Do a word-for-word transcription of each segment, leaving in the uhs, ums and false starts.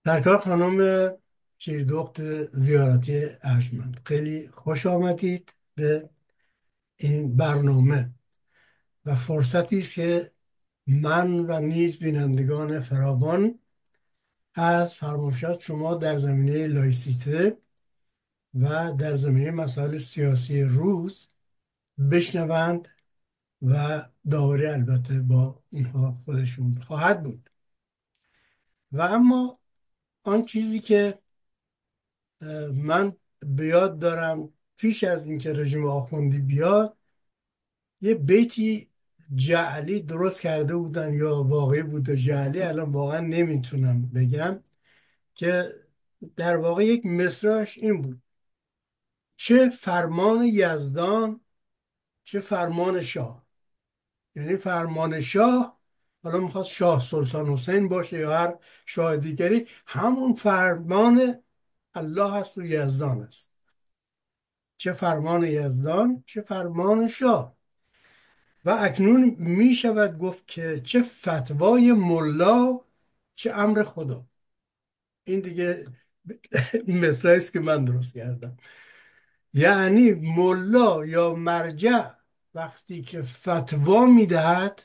سرکار خانم شیردخت زیارتی ارجمند، خیلی خوش آمدید به این برنامه و فرصتی است که من و نیز بینندگان فراوان از فرمایشات شما در زمینه لایسیته و در زمینه مسائل سیاسی روز بشنوند و داوری البته با اینها خودشون خواهد بود. و اما آن چیزی که من به یاد دارم پیش از اینکه رژیم آخوندی بیاد، یه بیتی جعلی درست کرده بودن یا واقعی بود و جعلی، الان واقعا نمیتونم بگم، که در واقع یک مصرعش این بود: چه فرمان یزدان چه فرمان شاه. یعنی فرمان شاه، حالا میخواست شاه سلطان حسین باشه یا هر شاه دیگری، همون فرمان الله هست و یزدان است. چه فرمان یزدان چه فرمان شاه. و اکنون می شود گفت که چه فتوای ملا چه امر خدا. این دیگه مثالی است که من درست کردم. یعنی ملا یا مرجع وقتی که فتوا میدهد،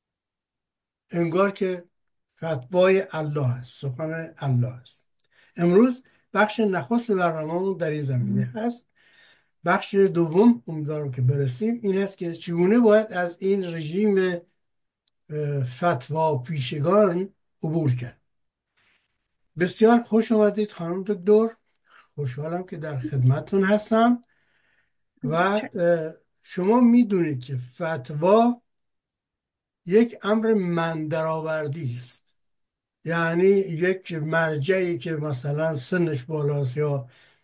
انگار که فتوای الله است، سخن الله است. امروز بخش نخست برنامه‌مون در این زمینه هست. بخش دوم امیدوارم که برسیم این است که چگونه باید از این رژیم فتوا پیشگان عبور کرد. بسیار خوش آمدید خانم دکتر، خوشحالم که در خدمتتون هستم. و شما میدونید که فتوا یک امر من درآوردی است. یعنی یک مرجعی که مثلا سنش بالاست یا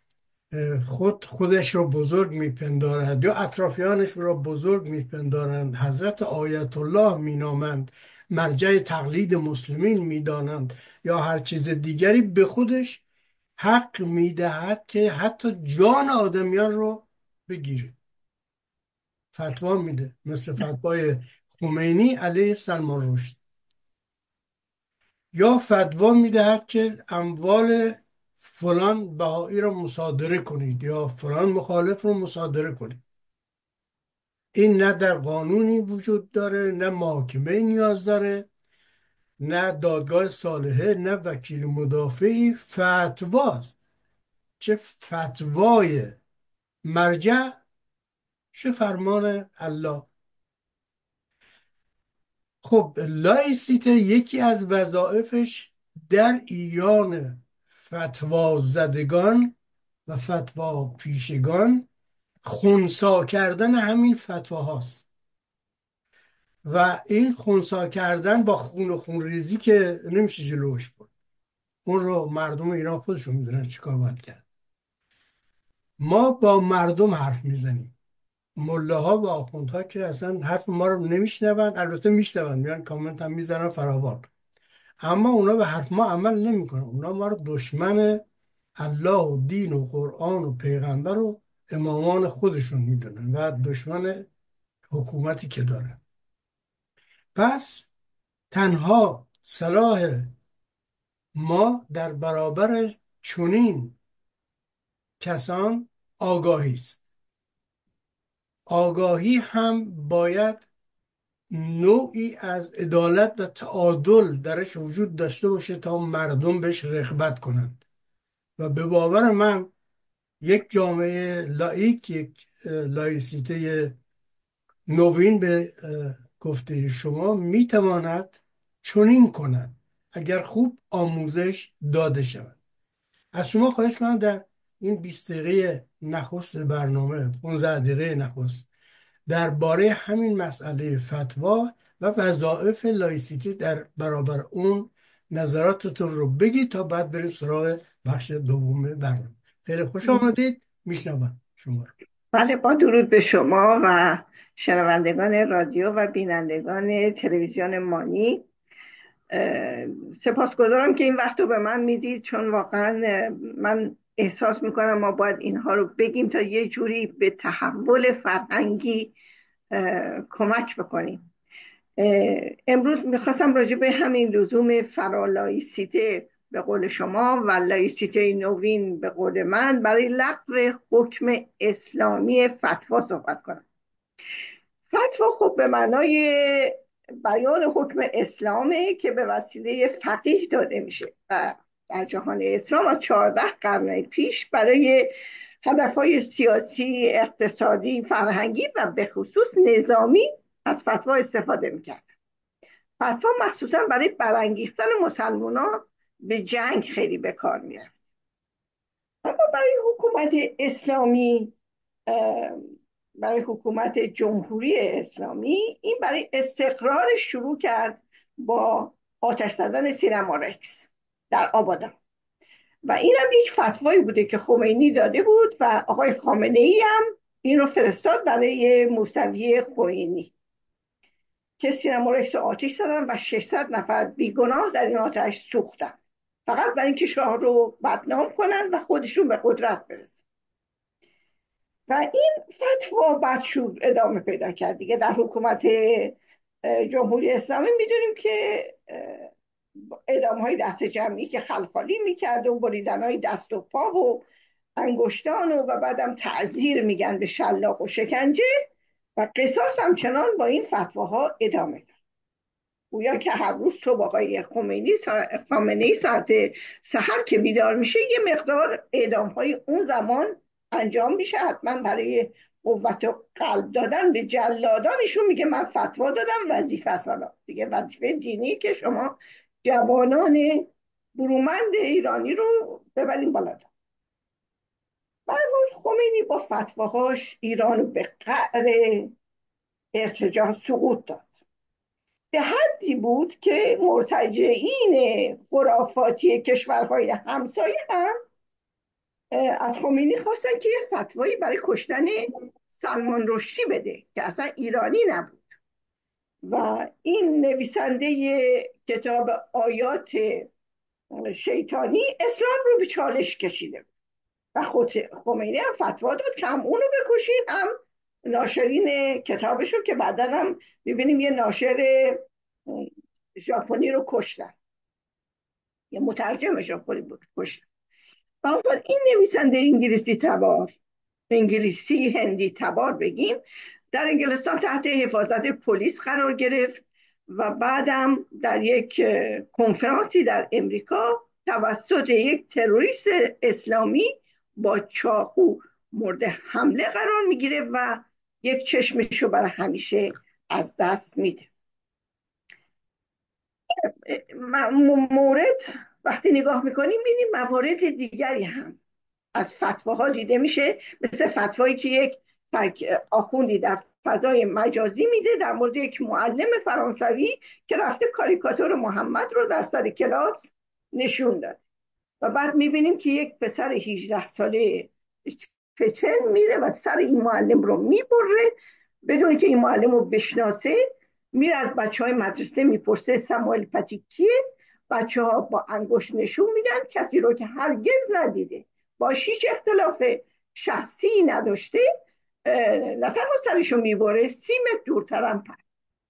خود خودش رو بزرگ میپندارد یا اطرافیانش رو بزرگ میپندارند، حضرت آیت الله مینامند، مرجع تقلید مسلمین میدانند یا هر چیز دیگری، به خودش حق میدهد که حتی جان آدمیان رو بگیره. فتوا میده، مثل فتوای خمینی علیه سلمان رشدی. یا فتوا میدهد که اموال فلان بهایی رو مصادره کنید یا فلان مخالف رو مصادره کنید. این نه در قانونی وجود داره، نه محاکمه نیاز داره، نه دادگاه صالحه، نه وکیل مدافعی. فتواست. چه فتوای مرجع چه فرمان الله. خب لایسیته یکی از وظایفش در ایران فتوا زدگان و فتوا پیشگان خنثی کردن همین فتوا هاست. و این خنثی کردن با خون و خون ریزی که نمیشه جلوش برد. اون رو مردم ایران خودشون میدونن چیکار باید کرد. ما با مردم حرف میزنیم. ملاها و آخوندها که اصلا حرف ما رو نمیشنون، البته میشنون، میان کامنت هم میزنن فراوان، اما اونا به حرف ما عمل نمیکنن. اونا ما رو دشمن الله و دین و قرآن و پیغمبر و امامان خودشون میدونن و دشمن حکومتی که دارن. پس تنها صلاح ما در برابر چنین کسان آگاهی است. آگاهی هم باید نوعی از عدالت و تعادل درش وجود داشته باشه تا مردم بهش رغبت کنند. و به باور من یک جامعه لایک، یک لایسیته نوین به گفته شما میتواند چنین کند اگر خوب آموزش داده شود. از شما خواهش کنم در این بیست دقیقه نخست برنامه، پانزده دقیقه نخست، درباره همین مسئله فتوا و وظایف لایسیته در برابر اون نظراتتون رو بگید تا بعد بریم سراغ بخش دوم برنامه. خیلی خوش آمدید. میشنوم شما رو. بله، با درود به شما و شنوندگان رادیو و بینندگان تلویزیون مانی. سپاسگزارم که این وقت رو به من میدید، چون واقعا من احساس میکنم ما باید اینها رو بگیم تا یه جوری به تحول فرهنگی کمک بکنیم. امروز میخواستم راجع به همین لزوم فرالایسیته به قول شما و لایسیته نوین به قول من برای لغو حکم اسلامی فتوا صحبت کنم. فتوا خب به معنای بیان حکم اسلامه که به وسیله فقیه داده میشه و در جهان اسلام از چهارده قرن پیش برای هدفهای سیاسی، اقتصادی، فرهنگی و به خصوص نظامی از فتوا استفاده میکرد. فتوا مخصوصا برای برانگیختن مسلمانان به جنگ خیلی به کار میرفت. اما برای حکومت اسلامی، برای حکومت جمهوری اسلامی، این برای استقرار شروع کرد با آتش زدن سینما رکس در آبادان و این هم یک فتوایی بوده که خمینی داده بود و آقای خامنه ای هم این رو فرستاد برای موسوی خوئینی که سینما رکس رو آتش زدن و ششصد نفر بیگناه در این آتش سوختن، فقط برای اینکه شاه رو بدنام کنن و خودشون به قدرت برسن. و این فتوا بعد شد ادامه پیدا کرد دیگه. در حکومت جمهوری اسلامی میدونیم که اعدام های دست جمعی که خلخالی میکرد و بریدن های دست و پا و انگشتان و, و بعدم تعزیر میگن به شلاق و شکنجه و قصاص همچنان با این فتواها ادامه داد. گویا که هر روز صبح آقای خمینی خامنه‌ای ساعت سحر که بیدار میشه یه مقدار اعدام های اون زمان انجام میشه، حتما برای قوت و قلب دادن به جلادانشون میگه من فتوا دادم وظیفه است. حالا دیگه وظیفه دینی که شما جوانان برومند ایرانی رو ببرین بالا داد. بعد خمینی با فتواهاش ایران به قعر ارتجاع سقوط داد. به حدی بود که مرتجعین خرافاتی کشورهای همسایه هم از خمینی خواستن که یه فتوایی برای کشتن سلمان رشدی بده که اصلا ایرانی نبود و این نویسنده کتاب آیات شیطانی اسلام رو به چالش کشیده و خود خمینی هم فتوا داد که هم اونو بکشین هم ناشرین کتابشو که بعدا هم ببینیم یه ناشر ژاپنی رو کشتن، یه مترجم ژاپنی بود کشتن. این نویسنده انگلیسی تبار انگلیسی هندی تبار بگیم در انگلستان تحت حفاظت پلیس قرار گرفت و بعدم در یک کنفرانسی در امریکا توسط یک تروریست اسلامی با چاقو مورد حمله قرار میگیره و یک چشمشو برای همیشه از دست میده. مورد وقتی نگاه میکنیم میبینیم موارد دیگری هم از فتواها دیده میشه، مثل فتوایی که یک آخوندی در فضای مجازی میده در مورد یک معلم فرانسوی که رفته کاریکاتور محمد رو در سر کلاس نشون داد و بعد میبینیم که یک پسر هجده ساله چچن میره و سر این معلم رو میبره بدون که این معلم رو بشناسه، میره از بچه های مدرسه میپرسه ساموئل پاتی کیه، بچه ها با انگشت نشون میدن کسی رو که هرگز ندیده، با هیچ اختلاف شخصی نداشته، نه تنها سرشو میبره سی متر دورترم پرد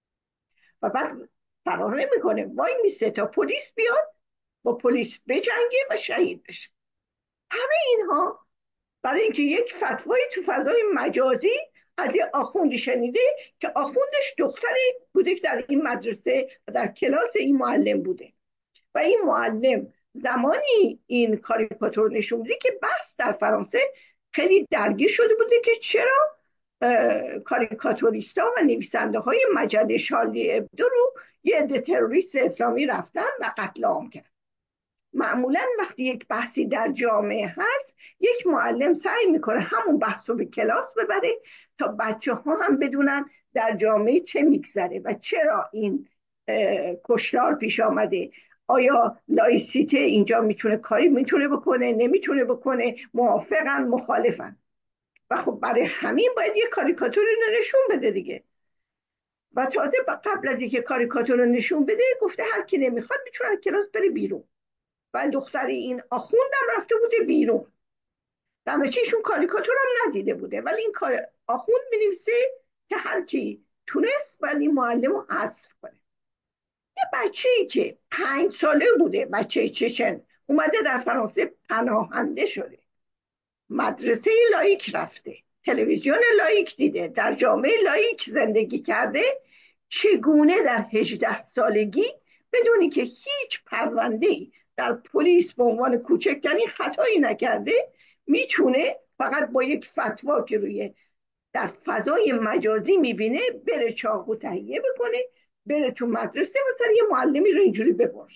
و بعد فرار نمیکنه، وای میسته تا پلیس بیاد با پلیس بجنگه و شهید بشه. همه اینها برای اینکه یک فتوایی تو فضای مجازی از یه آخوندی شنیده که آخوندش دختری بوده که در این مدرسه و در کلاس این معلم بوده و این معلم زمانی این کاریکاتور نشون میده که بحث در فرانسه خیلی درگیر شده بوده که چرا کاریکاتوریستا و نویسنده های مجله شارلی ابدو رو یه عده تروریست اسلامی رفتن و قتل عام کردن. معمولا وقتی یک بحثی در جامعه هست یک معلم سعی میکنه همون بحث رو به کلاس ببره تا بچه ها هم بدونن در جامعه چه میگذره و چرا این کشتار پیش آمده، آیا لایسیته اینجا میتونه کاری میتونه بکنه نمیتونه بکنه، موافقن مخالفن و خب برای همین باید یه کاریکاتوری رو نشون بده دیگه. و تازه قبل از اینکه کاریکاتور رو نشون بده گفته هر کی نمیخواد میتونه از کلاس بره بیرون و دختر این آخوندم رفته بوده بیرون، در چیشون کاریکاتور هم ندیده بوده ولی این کار آخوند می‌نویسه که هر کی تونست باید این معلم رو حذف کنه. یه بچه‌ای که پنج ساله بوده، بچه چچن اومده در فرانسه پناهنده شده، مدرسه لایک رفته، تلویزیون لایک دیده، در جامعه لایک زندگی کرده، چگونه در هجده سالگی بدونی که هیچ پرونده‌ای در پلیس به عنوان کوچکترین خطایی نکرده میتونه فقط با یک فتوا که روی در فضای مجازی میبینه بره چاقو تهیه بکنه، بره تو مدرسه مثلا یه معلمی رو اینجوری ببره؟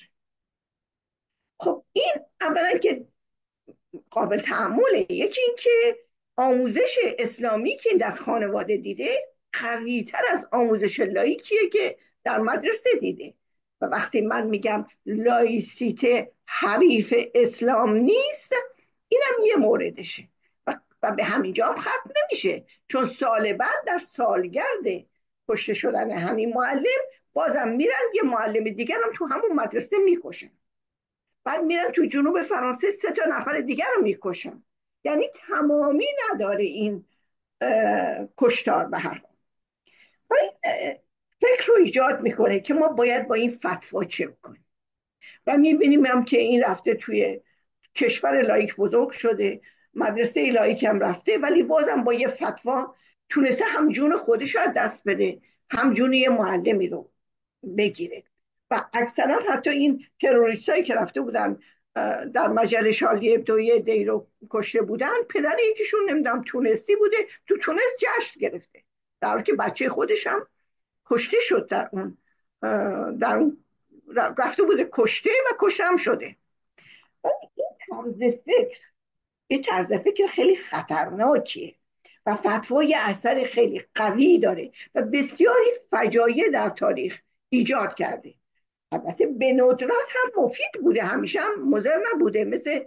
خب این اولا که قابل تحمله. یکی این که آموزش اسلامی که در خانواده دیده قوی‌تر از آموزش لایکیه که در مدرسه دیده. و وقتی من میگم لایسیته حریف اسلام نیست، اینم یه موردشه و, و به همینجا هم ختم نمیشه، چون سال بعد در سالگرد کشته شدن همین معلم بازم میرن یه معلم دیگر هم تو همون مدرسه میکشن، بعد میرن تو جنوب فرانسه سه تا نفر دیگر رو میکشن. یعنی تمامی نداره این کشتار به هر حال. و این فکر رو ایجاد میکنه که ما باید با این فتوا چه بکنیم. و میبینیم هم که این رفته توی کشور لایک بزرگ شده، مدرسه لایک هم رفته، ولی بازم با یه فتوا تونسته هم جون خودش رو دست بده، هم جون یه معلمی رو بگیره. و اکثرا حتی این تروریست هایی که رفته بودن در مجله شارلی ابدویه دی رو کشته بودن، پدر یکیشون نمیدونم تونسی بوده، تو تونس جشن گرفته، در حالی که بچه خودش هم کشته شد در اون در اون رفته بوده کشته و کشته هم شده. این طرز فکر این طرز فکر خیلی خطرناکیه و فتوای اثر خیلی قوی داره و بسیاری فجایع در تاریخ ایجاد کرده. البته به ندرت هم مفید بوده، همیشه هم مضر نبوده، مثل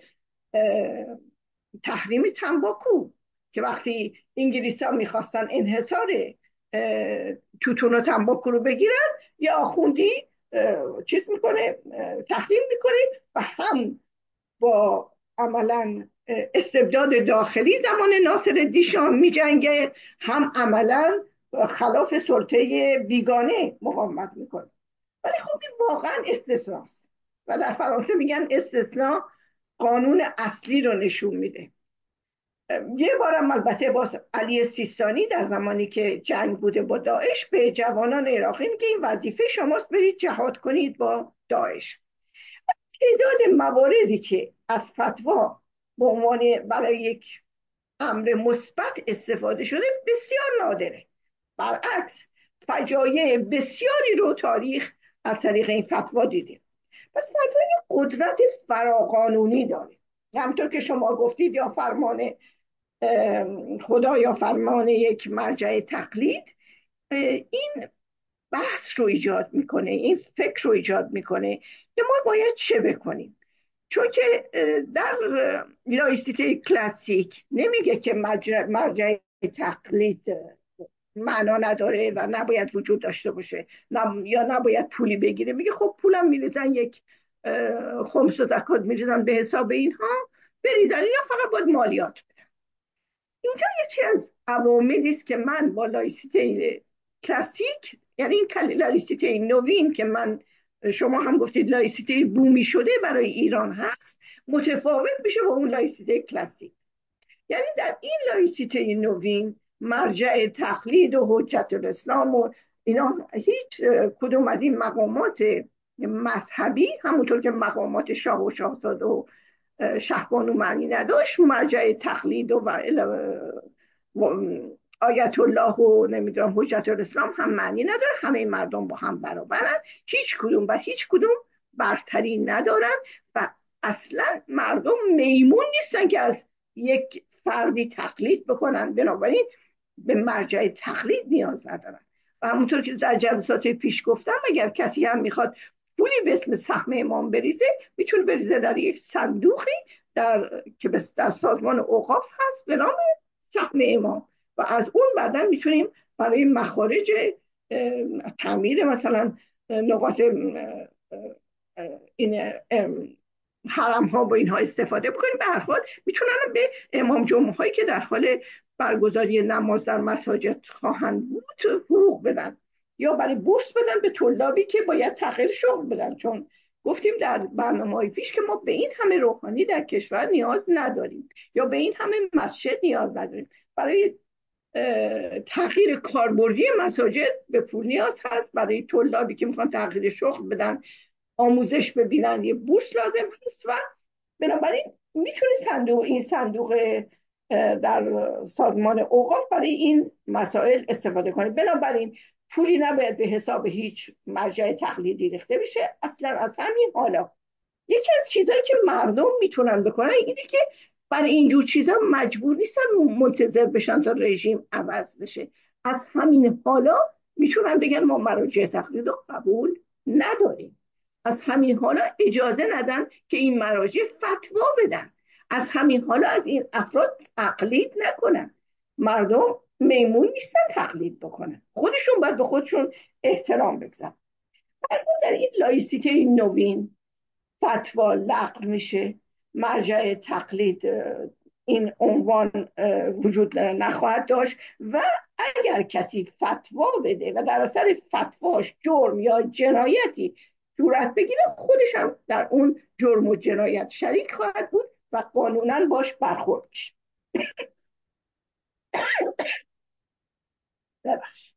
تحریم تنباکو که وقتی انگلیس ها میخواستن انحصار توتون و تنباکو رو بگیرن، یه آخوندی چیز میکنه، تحریم میکنه و هم با عملا استبداد داخلی زمان ناصرالدین شاه میجنگه، هم عملا خلاف سلطه بیگانه مقاومت میکنه. ولی خب این واقعا استثناست و در فرانسه میگن استثناء قانون اصلی رو نشون میده. یه بارم البته باز علی سیستانی در زمانی که جنگ بوده با داعش به جوانان عراقی میگه این وظیفه شماست، برید جهاد کنید با داعش. تعداد مواردی که از فتوا به عنوان برای یک امر مثبت استفاده شده بسیار نادره. برعکس فجایع بسیاری رو تاریخ از طریق این فتوا دیده. پس فتوا قدرت فراقانونی داره، همطور که شما گفتید یا فرمان خدا یا فرمان یک مرجع تقلید. این بحث رو ایجاد میکنه، این فکر رو ایجاد میکنه که ما باید چه بکنیم. چون که در لایسیته کلاسیک نمیگه که مرجع تقلید معنا نداره و نباید وجود داشته باشه یا نباید پولی بگیره. میگه خب پولم میریزن، یک خمس و زکات میریزن به حساب اینها، بریزن، اینا فقط باید مالیات بدن. اینجا یکی از عواملی است که من با لایسیته کلاسیک، یعنی این لایسیته نوین که من شما هم گفتید لایسیته بومی شده برای ایران هست، متفاوت میشه با اون لایسیته کلاسیک. یعنی در این لایسیته نوین مرجع تقلید و حجت الاسلام و اینا هیچ کدوم از این مقامات مذهبی، همونطور که مقامات شاه و شاهزاده و شهبانو معنی نداشت، مرجع تقلید و آیت الله و نمیدونم حجت الاسلام هم معنی نداره. همه مردم با هم برابرن، هیچ کدوم و هیچ کدوم برتری ندارن و اصلا مردم میمون نیستن که از یک فردی تقلید بکنن، بنابراین به مرجع تقلید نیاز ندارن. و همونطور که در جلسات پیش گفتم، اگر کسی هم میخواد پولی به اسم سهم امام بریزه، میتونه بریزه در یک صندوقی در که در سازمان اوقاف هست به نام سهم امام و از اون بعدا میتونیم برای مخارج تعمیر مثلا نقاط این حرم ها و اینها استفاده بکنیم. به هر حال میتونن به امام جمعه هایی که در حال برگزاری نماز در مساجد خواهند بود حقوق بدن، یا برای بورس بدن به طلابی که باید تغییر شغل بدن، چون گفتیم در برنامه‌های پیش که ما به این همه روحانی در کشور نیاز نداریم یا به این همه مسجد نیاز نداریم. برای تغییر کاربردی مساجد به پول نیاز هست، برای طلابی که میخوان تغییر شغل بدن، آموزش ببینن، یه بورس لازم هست. و بنابراین میتونه صندوق این صندوق در سازمان اوقاف برای این مسائل استفاده کنه. بنابراین پولی نباید به حساب هیچ مرجع تقلیدی ریخته بشه. اصلا از همین حالا یکی از چیزایی که مردم میتونن بکنن اینه که برای اینجور چیزا مجبور نیستن منتظر بشن تا رژیم عوض بشه. از همین حالا میتونن بگن ما مراجع تقلید رو قبول نداریم. از همین حالا اجازه ندن که این مراجع فتوا بدن. از همین حالا از این افراد تقلید نکنن. مردم میمون نیستن تقلید بکنن، خودشون باید به خودشون احترام بگذارن. در این لایسیته نوین فتوا لغو میشه، مرجع تقلید این عنوان وجود نخواهد داشت و اگر کسی فتوا بده و در اثر فتواش جرم یا جنایتی صورت بگیره، خودش هم در اون جرم و جنایت شریک خواهد بود و قانونا باش برخورد میشه. ببخشید.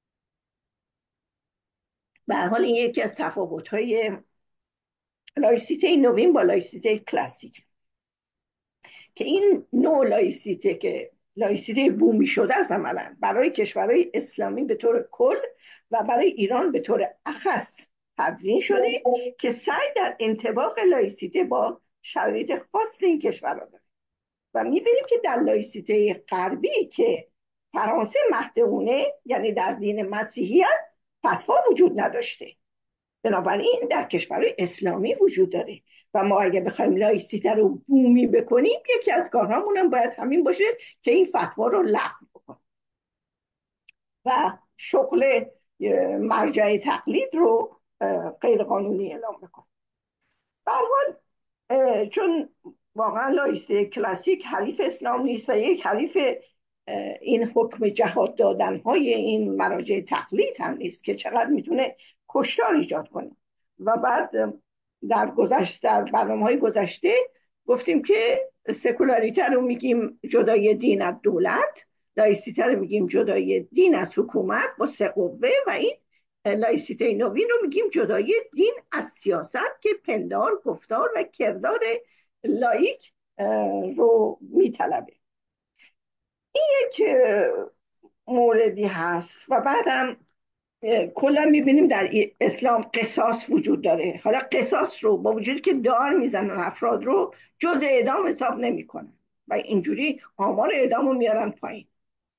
به هر حال این یکی از تفاوت‌های لایسیته نوین با لایسیته کلاسیک، که این نوع لایسیته که لایسیته بومی شده است عملا برای کشورهای اسلامی به طور کل و برای ایران به طور اخص تدوین شده که سعی در انطباق لایسیته با شرایط خاص این کشورها داره. و میبینیم که در لایسیته غربی که فرانسه مهدونه، یعنی در دین مسیحیت، فتوا وجود نداشته. بنابراین در کشورهای اسلامی وجود داره و ما اگه بخوایم لایسیته رو بومی بکنیم، یکی از کارهامون هم باید همین باشه که این فتوا رو لغو بکنیم و شغل مرجع تقلید رو غیر قانونی اعلام بکنیم. به هر حال چون واقعا لایسیته کلاسیک حریف اسلام نیست و یک حریف این حکم جهاد دادن های این مراجع تقلید هم نیست که چقدر میتونه کشتار ایجاد کنه. و بعد در گذشته در برنامه های گذشته گفتیم که سکولاریته رو میگیم جدای دین از دولت، لایسیته رو میگیم جدای دین از حکومت با سه قوه، و این لایسیته نوین رو میگیم جدای دین از سیاست که پندار، گفتار و کردار لایک رو میطلبه. این یک موردی هست. و بعدم کلا میبینیم در اسلام قصاص وجود داره. حالا قصاص رو با وجودی که دار میزنن افراد رو جز اعدام حساب نمیکنن و اینجوری آمار اعدام رو میارن پایین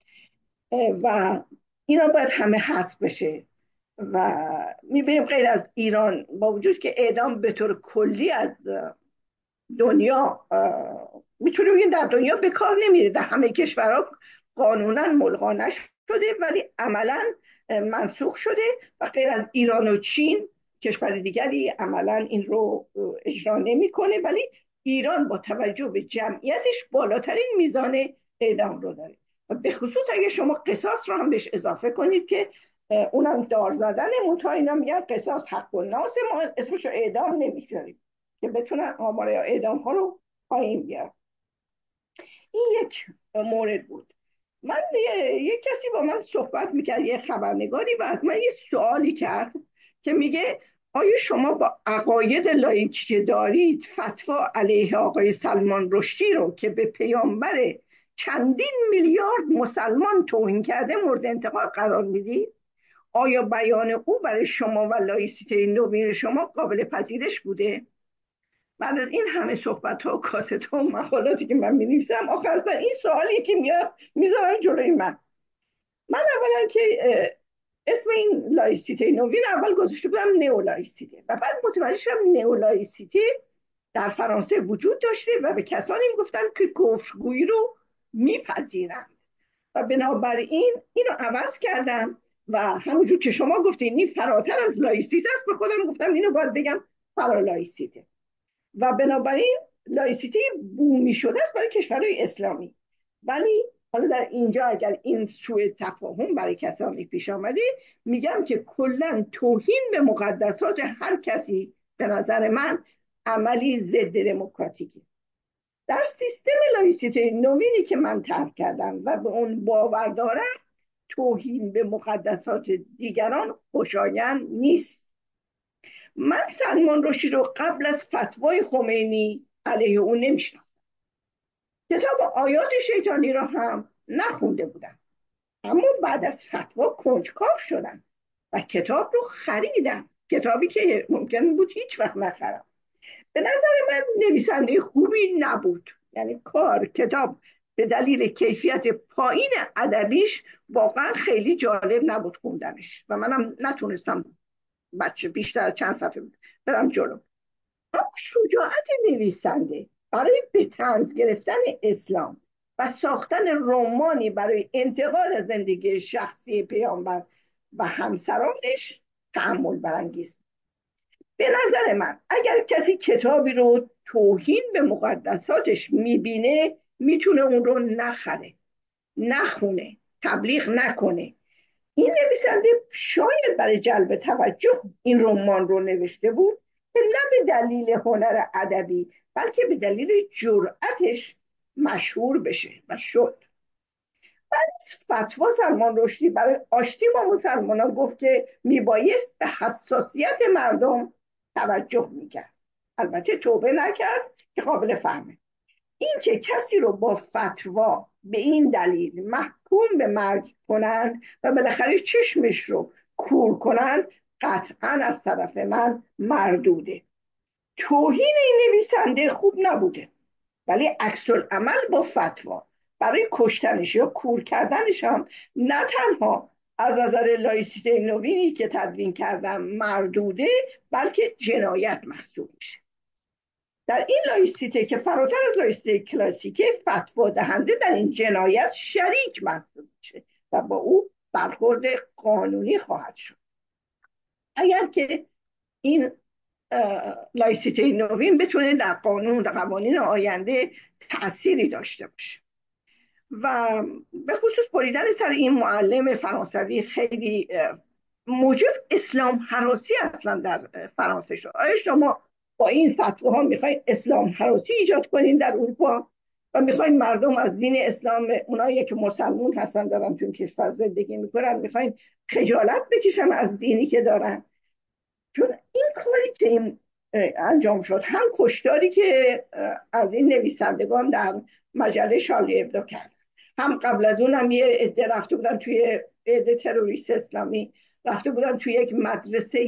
و اینا باید همه حذف بشه. و میبینیم غیر از ایران با وجود که اعدام به طور کلی از دنیا میتونیم بگیم در دنیا به کار نمیره، در همه کشورها قانونا ملغا شده ولی عملا منسوخ شده و غیر از ایران و چین کشور دیگری عملا این رو اجرا نمیکنه، ولی ایران با توجه به جمعیتش بالاترین میزان اعدام رو داره. و به خصوص اگه شما قصاص رو هم بهش اضافه کنید که اونم دار زدن، منتها اینا میگن قصاص حق الناس، ما اسمشو اعدام نمیذاریم که بتونن آمار اعدام ها رو پایین بیارن. این یک مورد بود. من یک کسی با من صحبت میکرد، یه خبرنگاری، و از من یه سوالی کرد که میگه آیا شما با عقاید لایکی که دارید فتوا علیه آقای سلمان رشدی رو که به پیامبر چندین میلیارد مسلمان توهین کرده مورد انتقاد قرار میدید؟ آیا بیان او برای شما و لایسیته نوین شما قابل پذیرش بوده؟ بعد از این همه صحبت ها و کاست ها و مقالاتی که من می نویسم، آخر سر این سوالی که میذارن جلوی من من اولا که اسم این لایسیته نوین اول گذاشته بودم نئولایسیته و بعد متوجه شدم نئولایسیته در فرانسه وجود داشته و به کسانی میگفتن که کفرگویی رو میپذیرند و بنابراین اینو عوض کردم و همونجور که شما گفتین این فراتر از لایسیته است، به خودم گفتم اینو باید بگم پارالایسیته. و بنابراین لایسیته بومی شده است برای کشورهای اسلامی. ولی حالا در اینجا اگر این سوء تفاهم برای کسانی پیش آمده، میگم که کلا توهین به مقدسات هر کسی به نظر من عملی ضد دموکراتیکی. در سیستم لایسیته نوینی که من طرح کردم و به اون باور دارم، توهین به مقدسات دیگران خوشایند نیست. من سلمان رشدی رو قبل از فتوای خمینی علیه اون نمیشناختم. کتاب آیات شیطانی را هم نخونده بودم، اما بعد از فتوا کنجکاو شدم و کتاب رو خریدم، کتابی که ممکن بود هیچ وقت نخرم. به نظر من نویسنده خوبی نبود، یعنی کار کتاب به دلیل کیفیت پایین ادبیش واقعا خیلی جالب نبود خوندنش و منم نتونستم بچه بیشتر چند صفحه برم جلو. اما شجاعت نویسنده برای به طنز گرفتن اسلام و ساختن رمانی برای انتقاد از زندگی شخصی پیامبر و همسرانش تأمل برانگیز. به نظر من اگر کسی کتابی رو توهین به مقدساتش میبینه، میتونه اون رو نخره، نخونه، تبلیغ نکنه. این نویسنده شاید برای جلب توجه این رمان رو نوشته بود که نه به دلیل هنر ادبی بلکه به دلیل جرأتش مشهور بشه و شد. بعد از فتوا سلمان رشدی برای آشتی با مسلمانان گفت که میبایست به حساسیت مردم توجه میکرد. البته توبه نکرد که قابل فهمه. این که کسی رو با فتوا به این دلیل محکوم به مرگ کنند و بالاخره چشمش رو کور کنند قطعا از طرف من مردوده. توهین این نویسنده خوب نبوده، ولی عکس العمل با فتوا برای کشتنش یا کور کردنش هم نه تنها از نظر لایسیته نوینی که تدوین کردم مردوده، بلکه جنایت محسوب میشه. در این لایسیته که فراتر از لایسیته کلاسیکه، فتوا دهنده در این جنایت شریک محسوب میشه و با او برخورد قانونی خواهد شد. اگر که این لایسیته نوین بتونه در قانون و قوانین آینده تأثیری داشته باشه. و به خصوص بریدن سر این معلم فرانسوی خیلی موجب اسلام هراسی اصلا در فرانسه شد. آیا شما با این فتواها میخواین اسلام هراسی ایجاد کنین در اروپا و میخواین مردم از دین اسلام، اونایی که مسلمون هستن دارن تو این کشور زندگی میکنن، میخواین خجالت بکشن از دینی که دارن؟ چون این کاری که این انجام شد، هم کشتاری که از این نویسندگان در مجله شارلی ابدو کرد، هم قبل از اون هم یه عده رفته بودن توی عده تروریست اسلامی رفته بودن توی یک مدرسه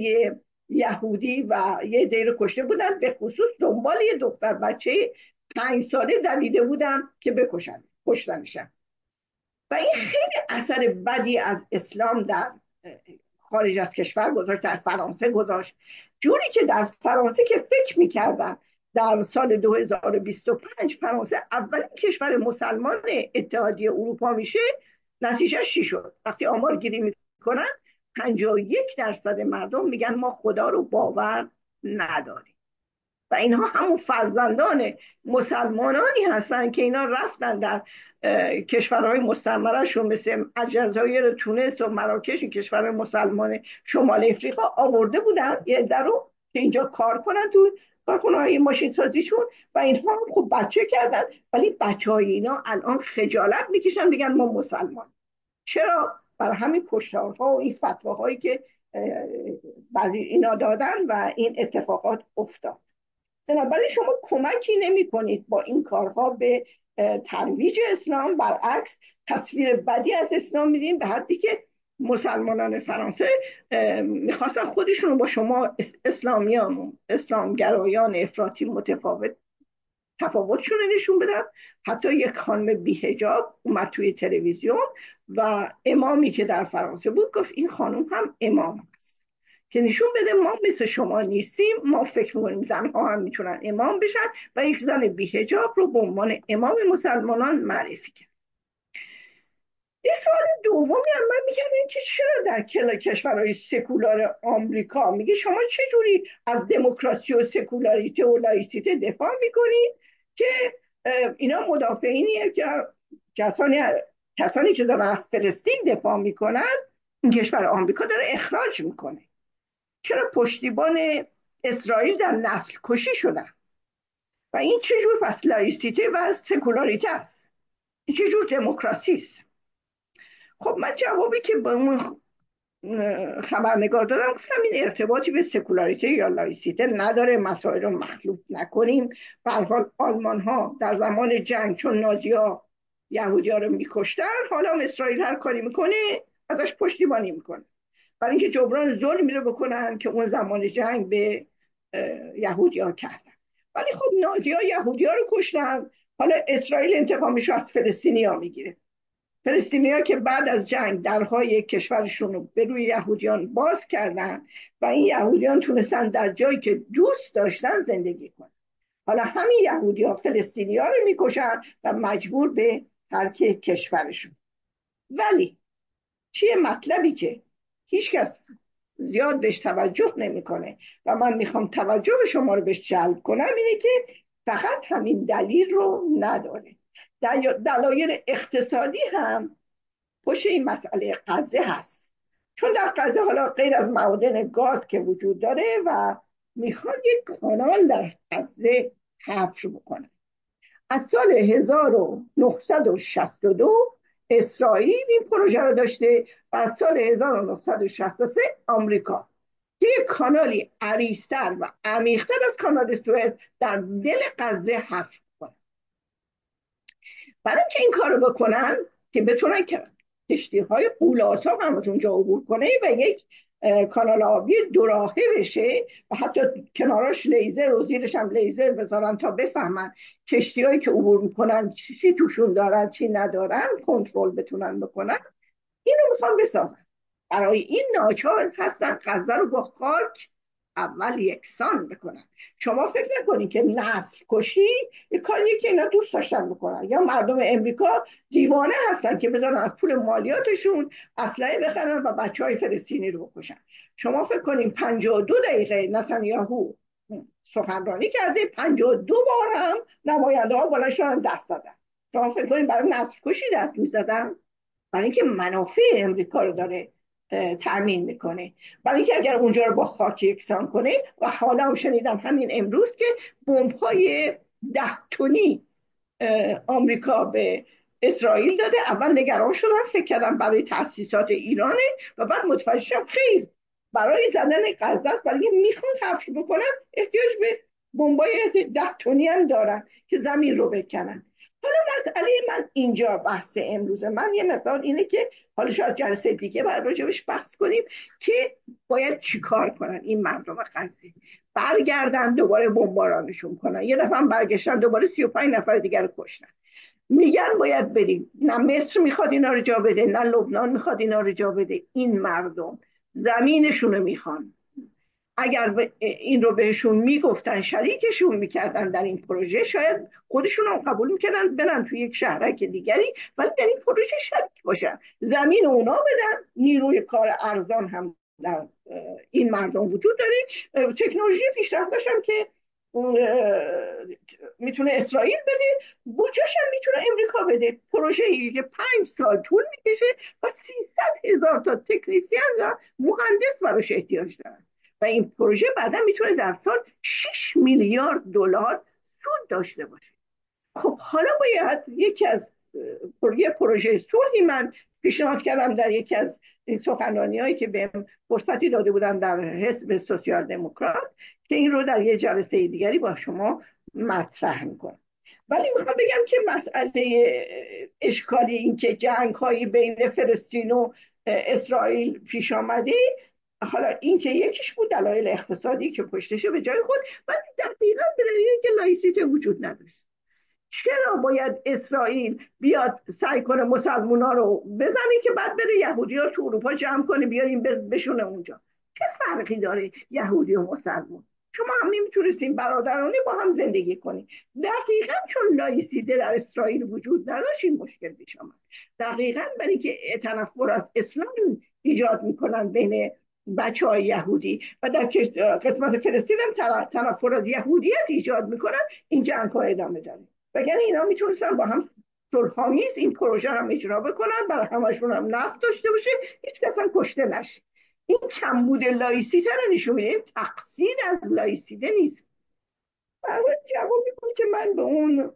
یهودی و یه عده رو کشته بودن، به خصوص دنبال یه دختر بچه پنج ساله دویده بودن که بکشن کشتنشن. و این خیلی اثر بدی از اسلام در خارج از کشور گذاشت، در فرانسه گذاشت، جوری که در فرانسه که فکر میکردن در سال دو هزار و بیست و پنج فرانسه اولین کشور مسلمان اتحادیه اروپا میشه، نتیجهش چی شد؟ وقتی آمار گیری میکنن پنجاه و یک درصد مردم میگن ما خدا رو باور نداریم. و اینها همون فرزندان مسلمانانی هستن که اینا رفتن در کشورهای مستعمرهشون مثل الجزایر، تونس و مراکش، کشور مسلمان شمال افریقا آورده بودن یه در رو که اینجا کار کنن تو کارخونه های ماشین سازیشون، و اینها هم خب بچه کردن، ولی بچه های اینا الان خجالت میکشن میگن ما مسلمان. چرا؟ برای همین کشتارها و این فتواهایی که بعضی اینا دادن و این اتفاقات افتاد. بنابراین شما کمکی نمی کنید با این کارها به ترویج اسلام، برعکس تصویر بدی از اسلام میدین، به حدی که مسلمانان فرانسه میخواستن خودشون با شما اسلامیان اسلامگرایان افراطی متفاوت تفاوتشون نشون بدن. حتی یک خانم بی‌حجاب اومد توی تلویزیون و امامی که در فرانسه بود گفت این خانم هم امام هست، که نشون بده ما مثل شما نیستیم، ما فکر میکنیم زنها هم میتونن امام بشن، و یک زن بی‌حجاب رو به عنوان امام مسلمانان معرفی کرد. یه سوال دومی هم من میگم این که چرا در کشورهای سکولار آمریکا میگه شما چجوری از دموکراسی و سکولاریته و لایسیته دفاع میکنید که اینا مدافعینیه که کسانی کسانی که دارن از فلسطین دفاع میکنن این کشور آمریکا داره اخراج میکنه. چرا پشتیبان اسرائیل در نسل کشی شدن. و این چجور پس لایسیته و سکولاریته است؟ این چجور دموکراسی است؟ خب من جوابی که به اون خبرنگار دادم گفتم این ارتباطی به سکولاریته یا لایسیته نداره، مسائل رو مخلوط نکنیم. به هر حال آلمان ها در زمان جنگ چون نازی‌ها یهودی‌ها رو میکشتن، حالا هم اسرائیل هر کاری میکنه ازش پشتیبانی میکنه، برای اینکه جبران ظلمی رو بکنن که اون زمان جنگ به یهودی‌ها کردن. ولی خب نازی‌ها یهودی‌ها رو کشتن، حالا اسرائیل انتقامش رو از فلسطینی‌ها میگیره. فلسطینی‌ها که بعد از جنگ درهای کشورشون رو به روی یهودیان باز کردن و این یهودیان تونستن در جایی که دوست داشتن زندگی کنن. حالا همین یهودی‌ها فلسطینی‌ها رو میکشن و مجبور به ترک کشورشون. ولی چیه مطلبی که هیچکس زیاد بهش توجه نمیکنه و من میخوام توجه شما رو بهش جلب کنم، اینه که فقط همین دلیل رو نداره، دلایل اقتصادی هم پشت این مسئله غزه هست. چون در غزه حالا غیر از معادن گاز که وجود داره و میخواد یک کانال در غزه حفر بکنه. از سال هزار و نهصد و شصت و دو اسرائیل این پروژه رو داشته و از سال هزار و نهصد و شصت و سه آمریکا که یک کانالی عریض‌تر و عمیق‌تر از کانال سوئز در دل غزه حفر کنه. برای اینکه این کارو بکنن که بتونن کشتی های قول‌آسا هم از اونجا عبور کنه و یک کانال آبی دو راهه بشه و حتی کناراش لیزر و زیرش هم لیزر بذارن تا بفهمن کشتی هایی که عبور میکنن چی توشون دارن چی ندارن، کنترل بتونن بکنن. اینو میخوان بسازن. برای این ناچار هستن غزه رو با خاک اول یکسان بکنن. شما فکر نکنید که نسل کشی یه کاریه که اینا دوست داشتن بکنن، یا مردم امریکا دیوانه هستن که بذارن از پول مالیاتشون اسلحه بخرن و بچه های فلسطینی رو بکشن. شما فکر کنید پنجاه و دو دقیقه نتانیاهو سخنرانی کرده، پنجاه و دو بار هم نماینده ها بلند شدن دست دادن. شما فکر کنید برای نسل کشی دست میزدن؟ برای اینکه منافع امریکا رو داره تأمین میکنه، برای اینکه اگر اونجا رو با خاک یکسان کنه. و حالا هم شنیدم همین امروز که بمب‌های ده تنی آمریکا به اسرائیل داده. اول نگران شدم، فکر کردم برای تأسیسات ایرانه و بعد متوجه شدم خیر، برای زدن غزه است، برای اینکه میخوان حفر بکنن احتیاج به بمب‌های ده تنی هم دارن که زمین رو بکنن. حالا مسئله من اینجا بحث امروز من یه مقدار اینه که حالا شاید جلسه دیگه باید راجبش بحث کنیم که باید چیکار کنن این مردم غزه. برگردن دوباره بمبارانشون کنن، یه دفعه هم برگشتن دوباره سی و پنج نفر دیگر رو کشتن. میگن باید بریم، نه مصر میخواد اینا رو جا بده، نه لبنان میخواد اینا رو جا بده. این مردم زمینشون رو میخوان. اگر این رو بهشون میگفتن، شریکشون میکردن در این پروژه، شاید خودشون هم قبول میکردن برن توی یک شهرک دیگری، ولی در این پروژه شریک باشن، زمین اونا بدن. نیروی کار ارزان هم در این مردم وجود داره. تکنولوژی پیشرفتش هم که میتونه اسرائیل بده، بودجه‌ش هم میتونه امریکا بده. پروژه‌ای که پنج سال طول میکشه و سیصد هزار تا تکنیسیان و مهندس براش احتیاج دارن و این پروژه بعدا میتونه در سال شش میلیارد دلار سود داشته باشه. خب حالا باید یکی از یه پروژه صلحی من پیشنهاد کردم در یکی از سخنرانی‌هایی که بهم فرصتی داده بودن در حزب سوسیال دموکرات که این رو در یه جلسه دیگری با شما مطرح میکنم. ولی میخوام بگم که مسئله اشکالی این که جنگ‌های بین فلسطین و اسرائیل پیش آمده، حالا این که یکیش بود دلایل اقتصادی که پشتشه به جای خود، ولی دقیقاً به دلیل که لایسیته وجود نداشت. چرا باید اسرائیل بیاد سعی کنه مسلمونا رو بزنه که بعد بره یهودی ها تو اروپا جمع کنه بیاریم بشونه اونجا؟ چه فرقی داره یهودی و مسلمون؟ شما هم نمیتونستین برادرانه با هم زندگی کنید. دقیقاً چون لایسیته در اسرائیل وجود نداشت این مشکل پیش آمد. دقیقاً برای که تنفر از اسلام ایجاد میکنن بین بچه های یهودی و در قسمت فلسطین هم تنفر از یهودیت ایجاد میکنن، این جنگ ها ادامه داره. وگرنه اینا میتونستن با هم صلح‌آمیز این پروژه هم اجرا بکنن، برای همشون هم نفت داشته باشه، هیچ کس هم کشته نشه. این کمبود لایسیته رو نشون میده، تقصیر از لایسیته نیست. جوابی بود که من به اون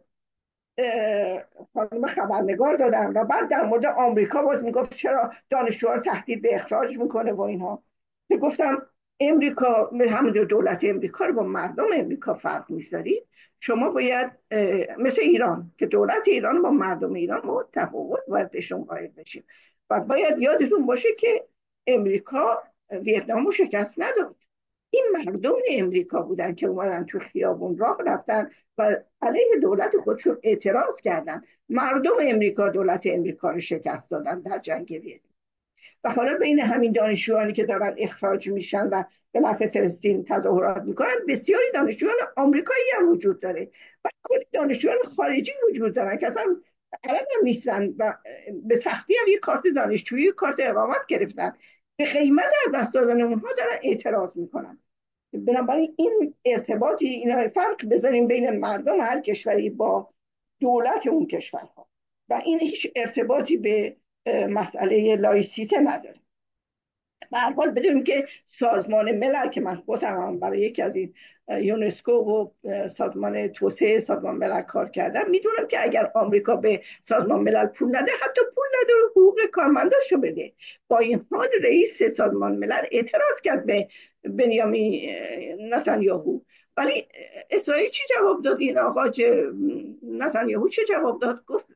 خانم خبرنگار دادم و بعد در مورد آمریکا باز میگفت چرا دانشجوها رو تهدید به اخراج میکنه و اینها. گفتم امریکا، همونجور دولت امریکا رو با مردم امریکا فرق میذارید، شما باید مثل ایران که دولت ایران با مردم ایران با تفاوت باید بهشون قائل بشیم و باید یادتون باشه که امریکا ویتنام رو شکست نداد. این مردم امریکا بودن که اومدن تو خیابون راه رفتن و علیه دولت خودشون اعتراض کردن. مردم امریکا دولت امریکا رو شکست دادن در جنگ ویتنام. و حالا بین همین دانشجویانی که دارن اخراج میشن و به نفع فلسطین تظاهرات میکنن، بسیاری دانشجویان آمریکایی هم وجود داره و کلی دانشجویان خارجی وجود دارن که اصلا عرب هم نیستن و به سختی هم یک کارت دانشجویی، کارت اقامت گرفتن، به قیمت از دست دادن اونها دارن اعتراض میکنن. بنابراین این ارتباطی، اینا فرق بذاریم بین مردم هر کشوری با دولت اون کشورها و این هیچ ارتباطی به مسئله لایسیته نداره. به هر حال بدونیم که سازمان ملل که من خودم برای یکی از این یونسکو و سازمان توسعه سازمان ملل کار کردم، میدونم که اگر آمریکا به سازمان ملل پول نده، حتی پول نده رو حقوق کارمنداشو بده. با این حال رئیس سازمان ملل اعتراض کرد به بنیامین نتانیاهو، ولی اسرائیل چی جواب داد؟ این آقا نتانیاهو چه جواب داد؟ گفت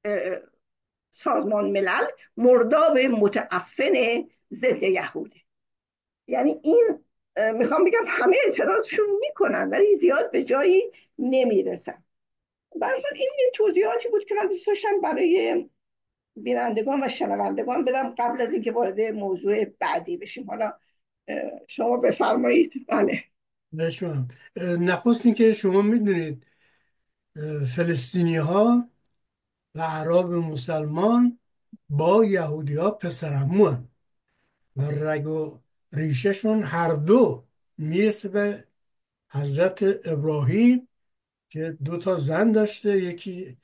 سازمان ملل مرداب متعفن ضد یهوده. یعنی این میخوام بگم همه اعتراضشون میکنن ولی زیاد به جایی نمیرسن. برای این توضیحاتی بود که من دوست داشتم برای بینندگان و شنوندگان بدم قبل از اینکه وارد موضوع بعدی بشیم. حالا شما بفرمایید. بله. شما نخست این که شما میدونید فلسطینی ها و عرب مسلمان با یهودی ها پسرعمو هستند و رگ و ریشهشون هر دو میرسه به حضرت ابراهیم که دو تا زن داشته، یکی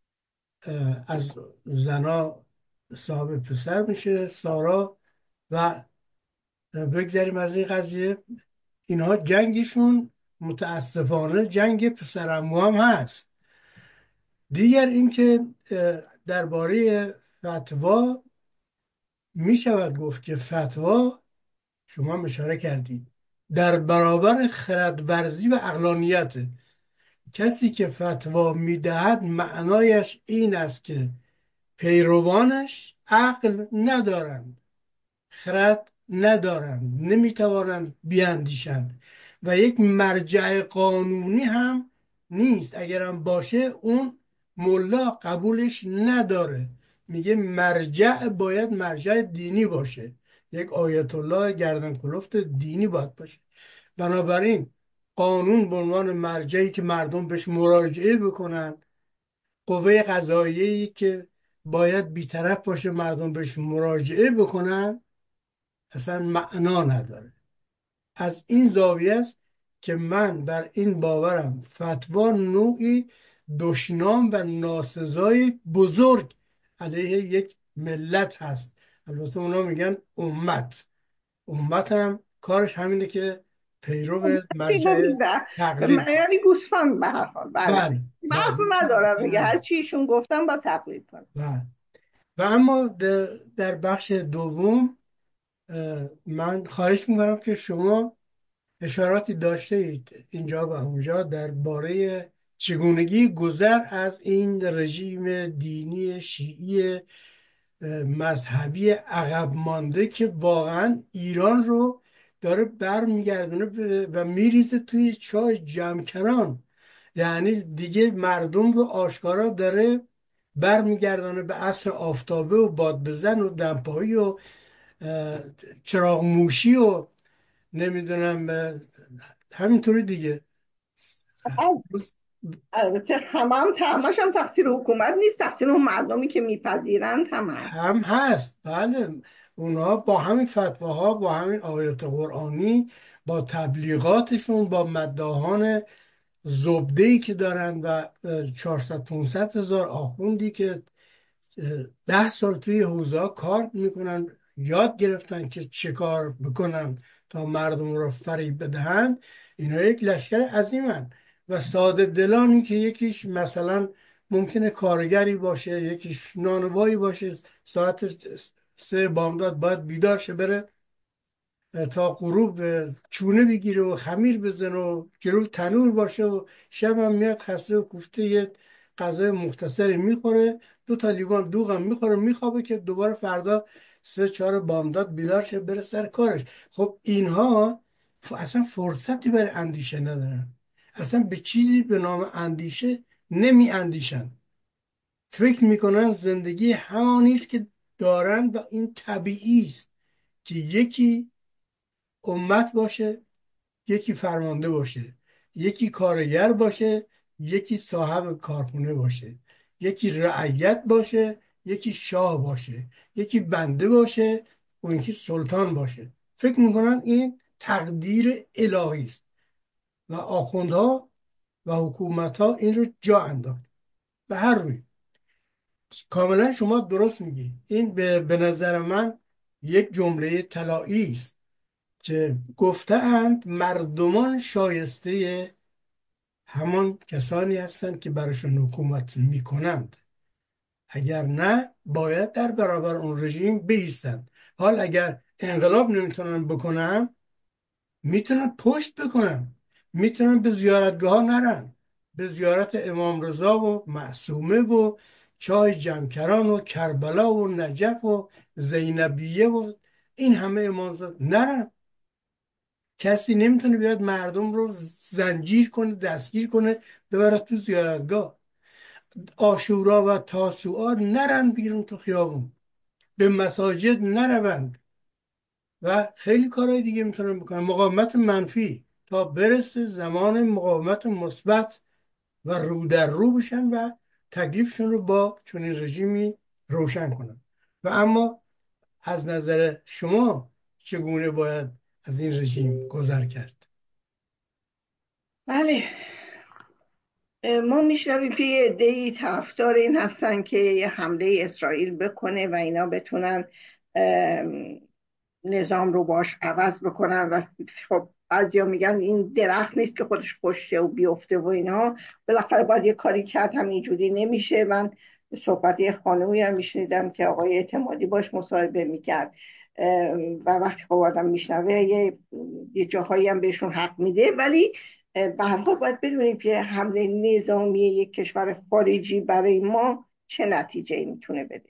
از زنا صاحب پسر میشه، سارا. و بگذاریم از این قضیه، اینها جنگشون متاسفانه جنگ پسرعمو هم هست. دیگر اینکه درباره فتوا می شود گفت که فتوا، شما اشاره کردید، در برابر خردورزی و عقلانیت. کسی که فتوا میدهد معنایش این است که پیروانش عقل ندارند، خرد ندارند، نمیتوانند بیاندیشند و یک مرجع قانونی هم نیست. اگرم باشه اون ملا قبولش نداره، میگه مرجع باید مرجع دینی باشه، یک آیت الله گردن کلفت دینی باید باشه. بنابراین قانون به عنوان مرجعی که مردم بهش مراجعه بکنن، قوه قضاییه‌ای که باید بی‌طرف باشه مردم بهش مراجعه بکنن، اصلا معنا نداره. از این زاویه است که من بر این باورم فتوا نوعی دشنام و ناسزای بزرگ علیه یک ملت هست. البته اونا میگن امت، امت هم کارش همینه که پیرو مرجع به تقلید. معیاری گوسفند به هر حال. بله، بله بحث بله ندارم دیگه، هر چی ایشون گفتن با تقلید کنم. بله. و اما در بخش دوم من خواهش میکنم که شما اشاراتی داشته اید اینجا و اونجا درباره چگونگی گذر از این رژیم دینی شیعی مذهبی عقب مانده که واقعا ایران رو داره برمیگردونه و میریزه توی چاه جمکنان. یعنی دیگه مردم رو آشکارا داره برمیگردانه به عصر آفتابه و باد بزن و دمپایی و چراغ موشی و نمیدونم همینطوری دیگه. البته همه هم همش هم تقصیر حکومت نیست، تقصیر اون مردمی که میپذیرند هم هست. هم هست بله. اونها با همین فتواها، با همین آیات قرآنی، با تبلیغاتشون، با مداحان زبده‌ای که دارن و چهارصد پانصد هزار آخوندی که ده سال توی حوزه ها کار میکنن، یاد گرفتن که چه کار بکنن تا مردم رو فریب بدهند. اینا یک لشکر عظیمن و ساده دلانی که یکیش مثلا ممکنه کارگری باشه، یکیش نانوایی باشه، ساعت سه بامداد باید بیدار شه بره تا غروب چونه بگیره و خمیر بزنه و جلو تنور باشه و شب هم میاد خسته و کوفته یه غذای مختصری میخوره، دو تا لیوان دوغ هم میخوره میخوابه که دوباره فردا سه چهار بامداد بیدار شه بره سر کارش. خب اینها اصلا فرصتی برای اندیشه ندارن، اصلا به چیزی به نام اندیشه نمی اندیشن، فکر میکنن زندگی همانی است که دارن و این طبیعی است که یکی امت باشه، یکی فرمانده باشه، یکی کارگر باشه، یکی صاحب کارخونه باشه، یکی رعیت باشه، یکی شاه باشه، یکی بنده باشه و یکی سلطان باشه. فکر میکنن این تقدیر الهی است و آخوندها و حکومتها این رو جا انداخت به هر روی. کاملا شما درست میگی. این به, به نظر من یک جمله طلایی است که گفته‌اند مردمان شایسته همان کسانی هستند که براشون حکومت میکنند، اگر نه باید در برابر اون رژیم بایستند. حال اگر انقلاب نمیتونن بکنن، میتونن پشت بکنن، میتونن به زیارتگاه ها نرن، به زیارت امام رضا و معصومه و چای جمکران و کربلا و نجف و زینبیه و این همه امامزاده نرن. کسی نمیتونه بیاد مردم رو زنجیر کنه، دستگیر کنه، ببره تو زیارتگاه. عاشورا و تاسوعا نرن بیرون تو خیابون، به مساجد نروند و خیلی کارهای دیگه میتونن بکنن. مقاومت منفی تا برسه زمان مقاومت مثبت و رو در رو بشن و تکلیفشون رو با چنین رژیمی روشن کنن. و اما از نظر شما چگونه باید از این رژیم گذر کرد؟ بله، ما میشنویم که یه عده‌ای طرفدار این هستن که یه حمله اسرائیل بکنه و اینا بتونن نظام رو باش عوض بکنن و خب بعضیا میگن این درخت نیست که خودش خشته و بیفته و اینها، بالاخره باید یه کاری کرد، همینجوری نمیشه. من صحبت یه خانومی هم میشنیدم که آقای اعتمادی باش مصاحبه میکرد و وقتی خب آدم میشنوه یه, یه جاهایی هم بهشون حق میده، ولی به هر حال باید بدونیم که حمله نظامی یک کشور خارجی برای ما چه نتیجه میتونه بده.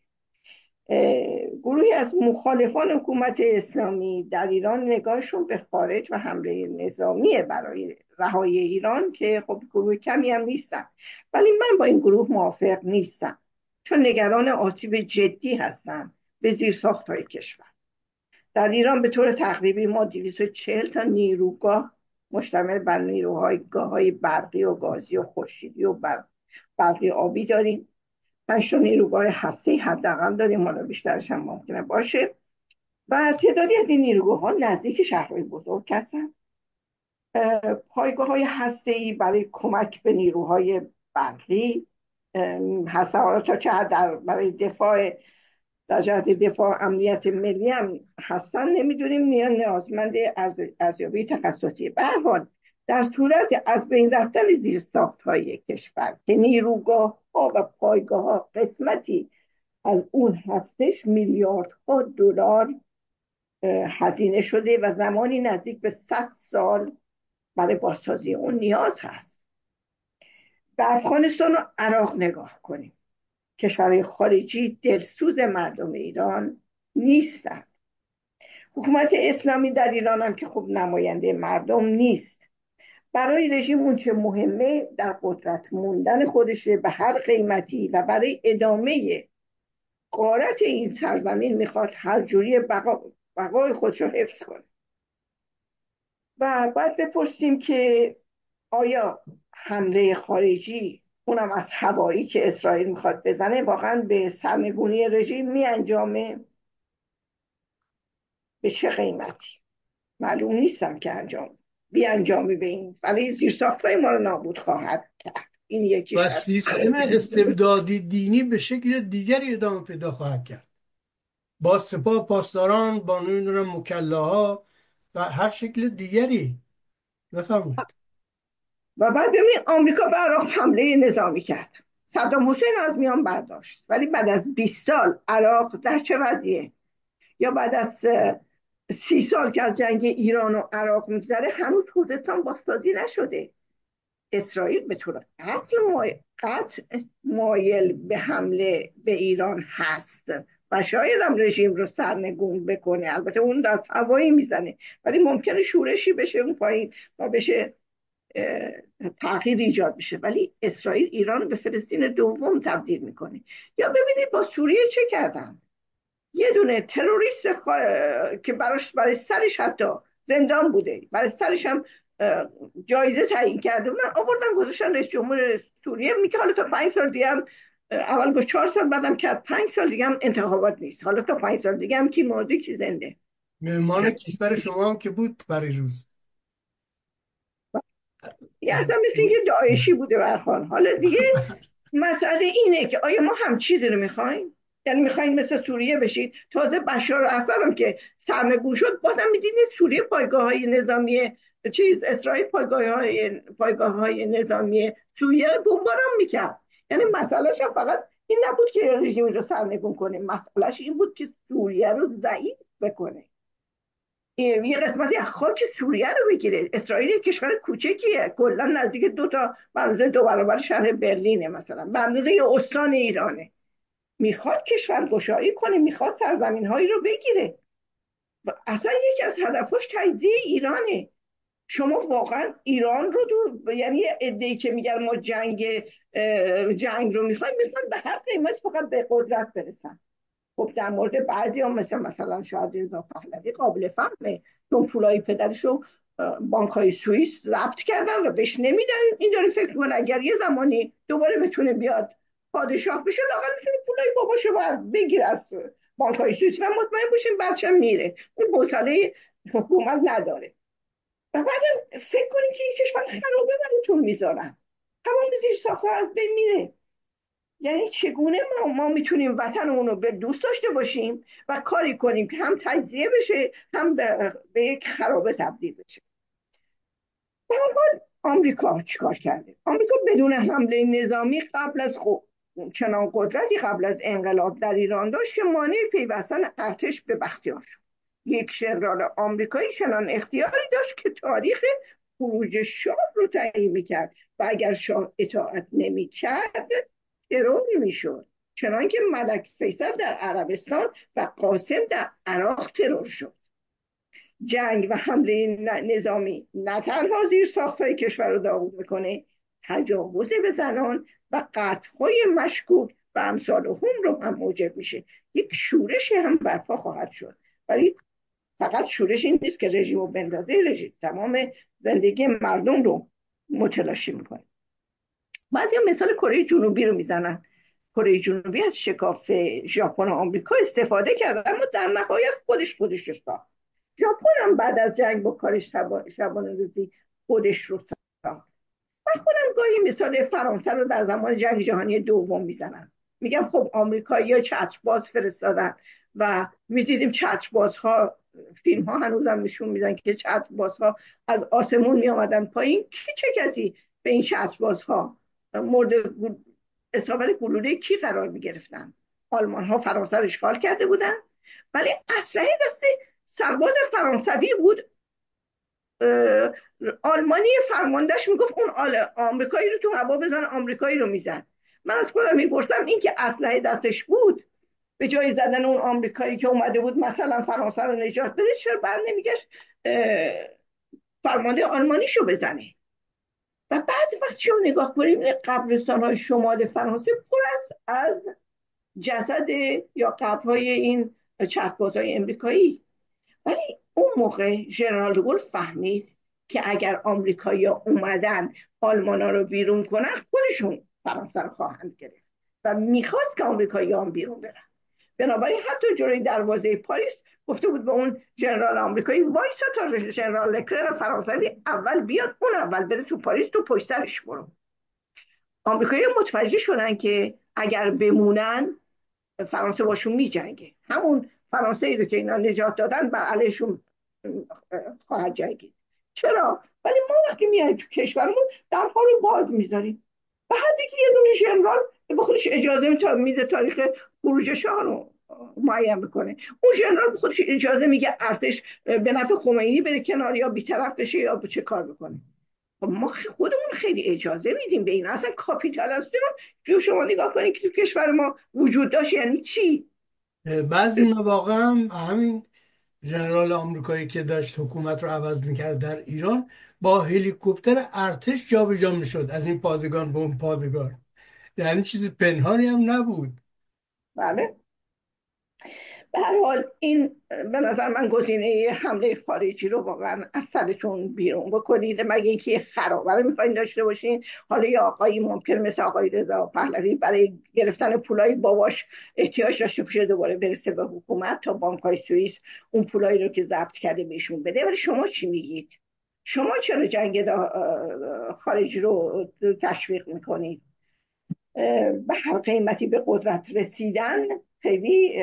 گروهی از مخالفان حکومت اسلامی در ایران نگاهشون به خارج و حمله نظامی برای رهایی ایران که خب گروه کمی هم نیستن، ولی من با این گروه موافق نیستم، چون نگران آسیب جدی هستن به زیرساخت‌های کشور. در ایران به طور تقریبی ما دویست و چهل تا نیروگاه مشتمل بر نیروهای گاه‌های برقی و گازی و خورشیدی و برقی آبی داریم. پنج تا نیروگاه هسته‌ای حداقل داریم، حالا بیشترش هم ممکنه باشه، و تعدادی از این نیروگاه ها نزدیک شهرهای بزرگ هستن. پایگاه های هسته‌ای برای کمک به نیروهای برقی هستن، حالا تا چه حد در برای دفاع در جهت دفاع امنیت ملی هم هستن نمیدونیم، میان نیازمند از ارزیابی تخصصی. به هر حال در صورت از بین رفتن زیرساخت‌های کشور که نیروگاه ها و پایگاه ها قسمتی از اون هستش، میلیاردها دلار هزینه شده و زمانی نزدیک به صد سال برای بازسازی اون نیاز هست. به افغانستان و عراق نگاه کنیم، کشورهای خارجی دلسوز مردم ایران نیستند. حکومت اسلامی در ایران هم که خب نماینده مردم نیست. برای رژیم اون چه مهمه در قدرت موندن خودشه به هر قیمتی و برای ادامه غارت این سرزمین میخواد هر جوری بقا بقای خودش رو حفظ کنه. و باید بپرسیم که آیا حمله خارجی، اونم از هوایی که اسرائیل میخواد بزنه، واقعا به سرنگونی رژیم میانجامه؟ به چه قیمتی؟ معلوم نیستم که انجام بیانجامی به این برای زیرساخت‌های ما رو نابود خواهد کرد. این یکیش و هست. سیستم استبدادی دینی به شکل دیگری ادامه پیدا خواهد کرد. با سپاه پاسداران، با نمیدونم مکلاها و هر شکل دیگری. بفرمایید. و بعد ببینید آمریکا به عراق حمله نظامی کرد، صدام حسین از میان برداشت، ولی بعد از بیست سال عراق در چه وضعیه؟ یا بعد از سی سال که از جنگ ایران و عراق میگذره هنوز خوزستان بازسازی نشده. اسرائیل به طور قطع مای... قطع مایل به حمله به ایران هست و شاید هم رژیم رو سرنگون بکنه. البته اون دست هوایی میزنه، ولی ممکنه شورشی بشه اون پایین و بشه تغییر ایجاد بشه. ولی اسرائیل ایران رو به فلسطین دوم تبدیل میکنه. یا ببینید با سوریه چه کردن. یه دونه تروریست خوا... که براش برای سرش حتی زندان بوده، برای سرش هم جایزه تعیین کرده بودن، آوردن گذاشتن رئیس جمهور سوریه. میگه حالا تا پنج سال دیگه هم، اول گفت چهار سال، بعدم کرد پنج سال دیگه هم انتخابات نیست، حالا تا پنج سال دیگه هم کی مرده کی زنده. مهمان کشور شما هم که بود برای روز. یه اصلا مثل اینکه داعشی بوده برخان. حالا دیگه مسئله اینه که آیا ما هم چیزی رو میخوایم؟ یعنی میخوایم مثل سوریه بشید؟ تازه بشار الاسد هم که سرنگون شد بازم میدیدید سوریه پایگاه های نظامی چیز، اسرائیل پایگاه های پایگاه های نظامی سوریه بمباران میکرد. یعنی مسئلهش هم فقط این نبود که رژیم رو سرنگون کنه، مسئلهش این بود که سوریه رو ضعیف بکنه، یه قسمتی از خاک سوریه رو بگیره. اسرائیل کشور کوچکیه، کلا نزدیک دو تا به اندازه دو برابر شهر برلینه، مثلا به اندازه یه استان ایرانه. میخواد کشور گشایی کنه، میخواد سرزمین هایی رو بگیره و اصلا یکی از هدفش تجزیه ایرانه. شما واقعا ایران رو دو... یعنی ادعی که میگن ما جنگ جنگ رو میخوایم، میخوان به هر قیمت فقط به قدرت برسن. خب در مورد بعضی هم مثل مثلا شاید رضا پهلوی قابل فهمه، چون پولای پدرش رو بانک های سوئیس ضبط کردن و بهش نمیدن. این داره فکر کنه اگر یه زمانی دوباره بتونه بیاد پادشاه بشه، لااقل میتونه پولای باباشو بر بگیره از بانک های سوئیس و مطمئن باشیم بچه میره. اون حوصله حکومت نداره. و بعدم فکر کنیم که این کشور خرابه براتون میذارن، تمام زیر ساخته از بین میره. یعنی چگونه ما, ما میتونیم وطنمون رو به دوست داشته باشیم و کاری کنیم که هم تجزیه بشه هم به, به یک خرابه تبدیل بشه. به هر حال آمریکا چیکار کرده؟ آمریکا بدون حمله نظامی قبل از خود چنان قدرتی قبل از انقلاب در ایران داشت که مانع پیوستن ارتش به بختیار شد. یک ژنرال آمریکایی چنان اختیاری داشت که تاریخ خروج شاه رو تعیین میکرد و اگر شاه اطاعت نمیکرد تروری میشد، چنان که ملک فیصل در عربستان و قاسم در عراق ترور شد. جنگ و حمله نظامی نه تنها زیر ساختای کشور رو داغون میکنه، تجاوز به زنان و قتل‌های مشکوک و امثال هم رو هم موجب میشه. یک شورش هم برپا خواهد شد، ولی فقط شورش این نیست که رژیم رو بندازه، رژیم تمام زندگی مردم رو متلاشی میکنه. بعضی هم مثال کره جنوبی رو میزنن. کره جنوبی از شکاف ژاپن و آمریکا استفاده کرد، اما در نهایت خودش خودش رو ساخت. ژاپن هم بعد از جنگ با کارش شبانه روزی خودش رو ساخت. من خودم گاهی مثال فرانسه رو در زمان جنگ جهانی دوم میزنم. میگم خب آمریکایی‌ها چترباز فرستادن و میدیدیم چتربازها، فیلم ها هنوزم نشون میدن که چتربازها از آسمون میآمدن پایین. کی چه کسی به این چتربازها مورد اصابت گلوله کی قرار میگرفتن؟ آلمان ها فرانسه رو اشغال کرده بودن، ولی اسلحه دست سرباز فرانسوی بود. آلمانی فرماندهش میگفت اون آمریکایی رو تو هوا بزن، آمریکایی رو میزن. من از خودم میپرسم این که اسلحه دستش بود، به جای زدن اون آمریکایی که اومده بود مثلا فرانسه رو نجات بده، چرا بعد نمیگشت فرمانده آلمانیشو بزنه؟ و بعد وقتی رو نگاه کنیم قبرستان های شمال فرانسه پر است از جسد یا قبرهای این چرخبازهای امریکایی. ولی اون موقع ژنرال دوگل فهمید که اگر آمریکایی‌ها اومدن آلمانا رو بیرون کنن، خودشون فرانسه رو خواهند گرفت و میخواست که آمریکایی‌ها هم بیرون برن. بنابراین حتی جلوی دروازه پاریس گفته بود به اون ژنرال آمریکایی وایسا تا ژنرال لکلر فرانسوی اول بیاد، اون اول بره تو پاریس، تو پشت سرش برو. آمریکایی‌ها متوجه شدن که اگر بمونن فرانسه باشون میجنگه. همون فرانسه ای رو که اینا نجات دادن بر علیشون خواهد جنگید. چرا؟ ولی ما وقتی میایم تو کشورمون درها رو باز میذاریم. به حدی که یه دونه ژنرال به خودش اجازه میده تاریخ خروج شاه رو معین بکنه. اون ژنرال به خودش اجازه میگه ارتش به نفع خمینی بره کنار یا بی‌طرف بشه یا چه کار بکنه. ما خودمون خیلی اجازه میدیم به این. اصلا کاپیتالاسیون جو شما نگاه کنید که تو کشور ما وجود داشت یعنی چی؟ بعضی مواقع هم همین ژنرال آمریکایی که داشت حکومت رو عوض میکرد در ایران با هلیکوپتر ارتش جابجا میشد از این پادگان به اون پادگان، یعنی چیزی پنهانی هم نبود. بله. به هر حال این به نظر من گزینه حمله خارجی رو واقعا از سرتون بیرون بکنید، مگه اینکه خرابه میخواین داشته باشین. حالا یه آقایی ممکن مثل آقای رضا پهلوی برای گرفتن پولای باباش احتیاج داشته باشه دوباره برسه به حکومت تا بانک‌های سوئیس اون پولایی رو که ضبط کرده بهشون بده. ولی شما چی میگید؟ شما چرا جنگ خارجی رو تشویق میکنید؟ به هر قیمتی به قدرت رسیدن خیلی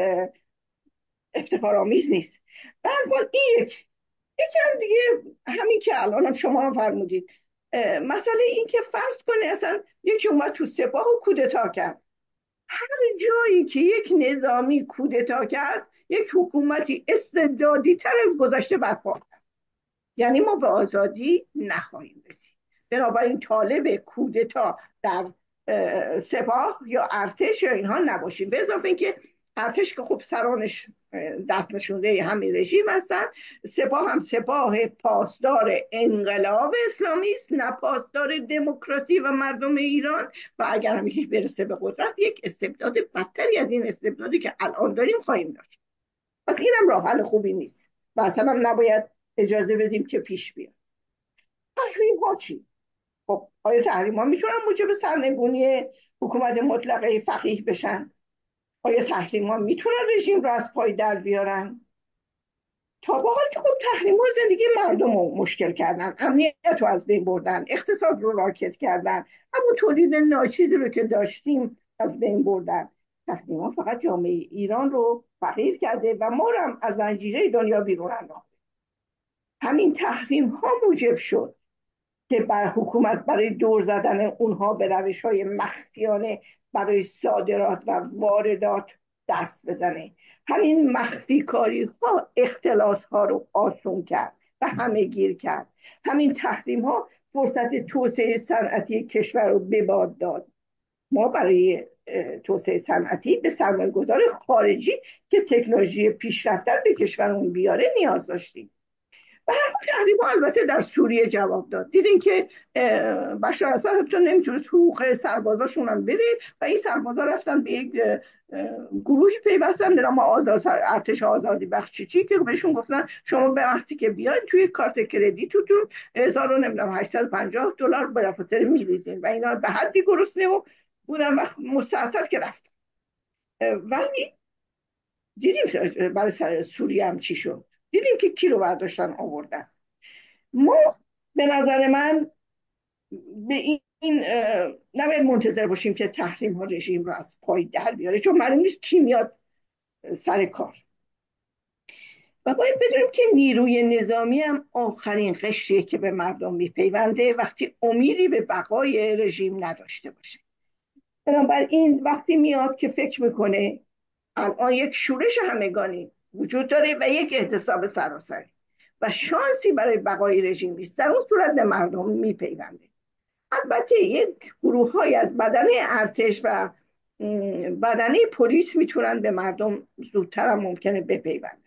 افتخارآمیز نیست. به هر حال این یک یکی هم دیگه همین که الان هم شما هم فرمودید، مسئله این که فرض کنه اصلا یکی اومد تو سپاه و کودتا کرد. هر جایی که یک نظامی کودتا کرد یک حکومتی استبدادی تر از گذشته برپا کرد. یعنی ما به آزادی نخواهیم رسید. بنابراین طالب کودتا در سپاه یا ارتش یا اینها نباشیم. به اضافه اینکه ارتش که خب سرانش دست نشونده همین رژیم هستن، سپاه هم سپاه پاسدار انقلاب اسلامی است، نه پاسدار دموکراسی و مردم ایران. و اگر هم یکی برسه به قدرت یک استبداد بدتری از این استبدادی که الان داریم خواهیم داشت. پس اینم راه حل خوبی نیست و اصلا هم نباید اجازه بدیم که پیش بیاد. تحریم ها چی؟ خب آیا تحریم ها میتونن موجب سرنگونی حکومت مطلقه فقیه بشن؟ آیا تحریم ها میتونن رژیم رو از پای در بیارن؟ تا به حال که خب تحریم ها زندگی مردم رو مشکل کردن، امنیت رو از بین بردن، اقتصاد رو راکد کردن، همون تولید ناچیزی رو که داشتیم از بین بردن. تحریم ها فقط جامعه ایران رو فقیر کرده و ما رو هم از زنجیره دنیا بیرون انداخته. همین تحریم ها موجب شد که بر حکومت برای دور زدن اونها به روش های مخفیانه برای صادرات و واردات دست بزنه. همین مخفی کاری ها اختلاس ها رو آسون کرد و همه گیر کرد. همین تحریم ها فرصت توسعه صنعتی کشور رو به باد داد. ما برای توسعه صنعتی به سرمایه‌گذار خارجی که تکنولوژی پیشرفته به کشورمون بیاره نیاز داشتیم. و هر تحریم ها البته در سوریه جواب داد. دیدین که بشار اسد حتی نمیتونست حقوق سربازاشون هم بده و این سربازا رفتن به یک گروهی پیوستن به نام آزاد ارتش آزادی بخشیچی که بهشون گفتن شما به محضی که بیاین توی کارت کردیتتون هزار و نمیدونم هشتصد و پنجاه دلار بلافاصله میریزین و اینا به حدی گرسنه و بودن و مستعصل که رفتن. ولی دیدیم برای سوریه هم چی شد. دیدیم که کی رو برداشتن آوردن. ما به نظر من به این نباید منتظر باشیم که تحریم ها رژیم رو از پای در بیاره، چون معلوم نیست کی میاد سر کار. و باید بدونیم که نیروی نظامی هم آخرین قشریه که به مردم میپیونده وقتی امیدی به بقای رژیم نداشته باشه. بنابراین وقتی میاد که فکر میکنه الان یک شورش همگانی وجود داره و یک احتساب سراسری و شانسی برای بقای رژیم نیست، در اون صورت به مردم میپیونده. البته یک گروه های از بدنه ارتش و بدنه پلیس میتونن به مردم زودتر هم ممکنه بپیوندن.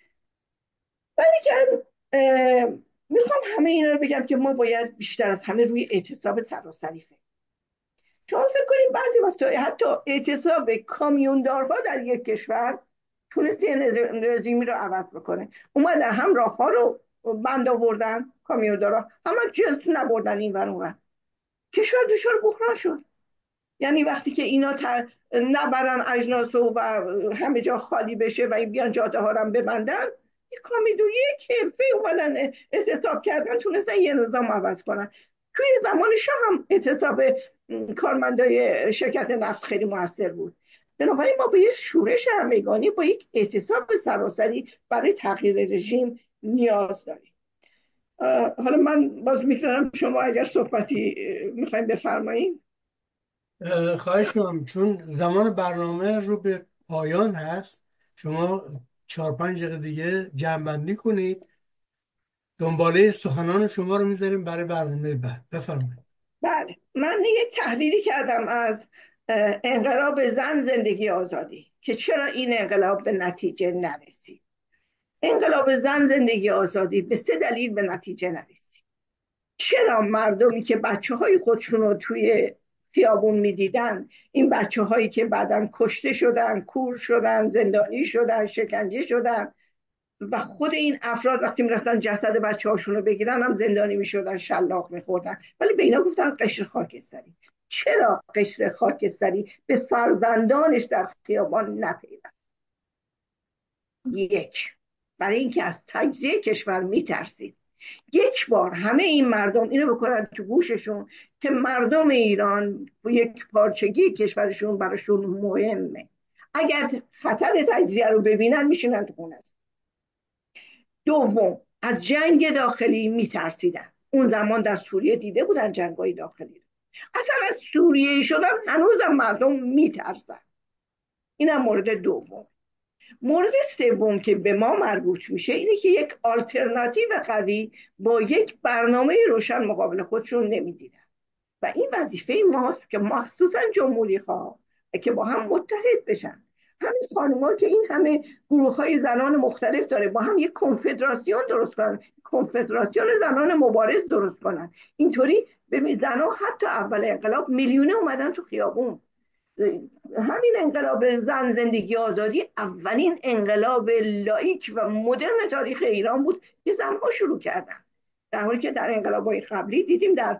ولی میخوام همه اینا رو بگم که ما باید بیشتر از همه روی اعتصاب سراسری فکر. شما فکر کنید بعضی وقتا حتی اعتصاب کامیوندارها در یک کشور تونست یه رژیمی رو عوض بکنه. اومدن هم راه ها رو بند آوردن کامیوندارها، هم جنس نبردن این ور اون ور. کشور دچار بحران شد. یعنی وقتی که اینا تا نبرن اجناس و همه جا خالی بشه و این بیان جاده ها رو ببندن، یک کامیدوری یک حرفه اومدن اعتصاب کردن تونستن یه نظام عوض کنن. توی زمان شاه هم اعتصاب کارمندای شرکت نفت خیلی موثر بود. بنابراین ما با یک شورش همگانی، با یک اعتصاب سراسری برای تغییر رژیم نیاز داریم. حالا من باز میذارم شما اگر صحبتی میخوایم بفرمایید. خواهش میکنم، چون زمان برنامه رو به پایان هست، شما چهار پنج دقیقه دیگه جمع‌بندی کنید. دنباله سخنان شما رو میذاریم برای برنامه بعد. بفرمایید. بله، من یک تحلیلی کردم از انقلاب زن زندگی آزادی که چرا این انقلاب به نتیجه نرسید. انقلاب زن زندگی آزادی به سه دلیل به نتیجه نرسید. چرا مردمی که بچه های خودشون رو توی خیابون میدیدن، این بچه هایی که بعداً کشته شدن، کور شدن، زندانی شدن، شکنجه شدن، و خود این افراد وقتی میرفتن جسد بچه هاشون رو بگیرن هم زندانی میشدن، شلاق میخوردن، ولی به اینا گفتن قشر خاکستری. چرا قشر خاکستری به فرزندانش در خیابان نپیوست؟ یک، برای اینکه از تجزیه کشور میترسید. یک بار همه این مردم اینو بکنن تو گوششون که مردم ایران یک پارچگی کشورشون براشون مهمه. اگر خطر تجزیه رو ببینن میشینن تو خونه. دوم، از جنگ داخلی میترسیدن. اون زمان در سوریه دیده بودن جنگ‌های داخلی. اصلا از سوریه شدن هنوزم مردم میترسن. اینم مورد دوم. مورد سوم که به ما مربوط میشه اینه که یک آلترناتیو قوی با یک برنامه روشن مقابل خودشون نمیدیدن و این وظیفه ماست که مخصوصا جمهوری خواه که با هم متحد بشن. همین خانم‌ها که این همه گروه های زنان مختلف داره، با هم یک کنفدراسیون درست کنن، کنفدراسیون زنان مبارز درست کنن. اینطوری ببین زنها حتی اول انقلاب میلیونه اومدن تو خیابون. همین انقلاب زن زندگی آزادی اولین انقلاب لایک و مدرن تاریخ ایران بود که زنها شروع کردن، در حالی که در انقلاب‌های قبلی دیدیم در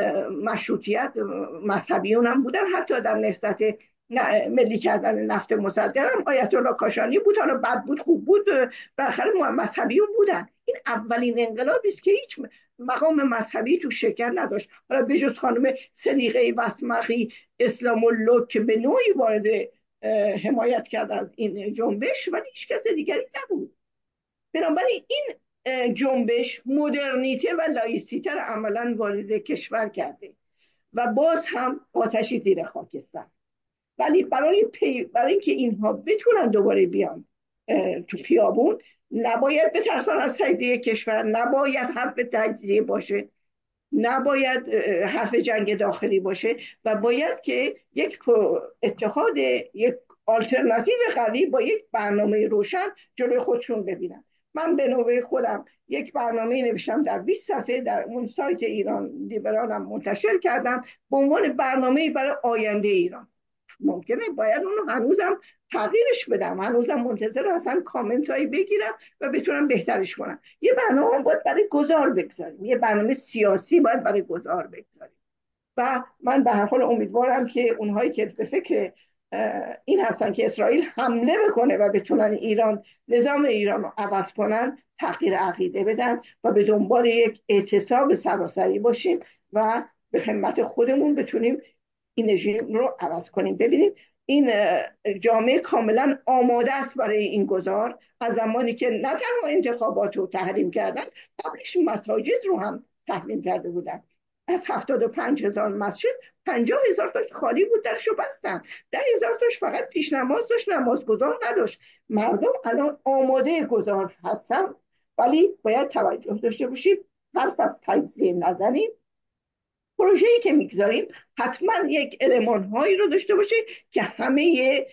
مشروطیت مذهبیون هم بودن، حتی در نهضت ملی کردن نفت مصدر هم آیت الله کاشانی بود، حالا بد بود خوب بود بالاخره مذهبیون بودن. این اولین انقلابی است که هیچ مقام مذهبی تو شکل نداشت، حالا بجز خانم صدیقه وسمخی اسلام الله که به نوعی وارد حمایت کرد از این جنبش، ولی هیچ کس دیگری نبود. بنابراین این جنبش مدرنیته و لایسیته را عملا وارد کشور کرده و باز هم آتشی زیر خاکستر. ولی برای پی... برای اینکه اینها بتونن دوباره بیان تو خیابون، نباید بترسن از تجزیه کشور، نباید حرف تجزیه باشه، نباید حرف جنگ داخلی باشه و باید که یک اتحاد، یک آلترناتیو قوی با یک برنامه روشن جلوی خودشون ببینن. من به نوبه خودم یک برنامه نوشتم در بیست صفحه در اون سایت ایران لیبرالم منتشر کردم به عنوان برنامه برای آینده ایران. ممکنه باید اونو هنوزم تغییرش بدم، هنوزم منتظر اصلا کامنت هایی بگیرم و بتونم بهترش کنم. یه برنامه باید برای گذار بگذاریم، یه برنامه سیاسی باید برای گذار بگذاریم و من به هر حال امیدوارم که اونهایی که به فکر این هستن که اسرائیل حمله بکنه و بتونن ایران نظام ایران رو عوض کنن تغییر عقیده بدن و به دنبال یک اعتصاب سراسری باشیم و به همت خودمون بتونیم این رژیم رو عوض کنیم. ببینید این جامعه کاملا آماده است برای این گذار. از زمانی که نه تنها انتخابات رو تحریم کردن، قبلش مساجد رو هم تحریم کرده بودن. از هفتاد و پنج هزار مسجد پنجاه هزار تاش خالی بود، درشو بستن. ده هزار تاش فقط پیش نماز داشت، نمازگزار نداشت. مردم الان آماده گذار هستن، ولی باید توجه داشته باشیم حرف از تجزیه نزنیم. پروژه‌ای که میگذاریم حتما یک المان هایی رو داشته باشه که همه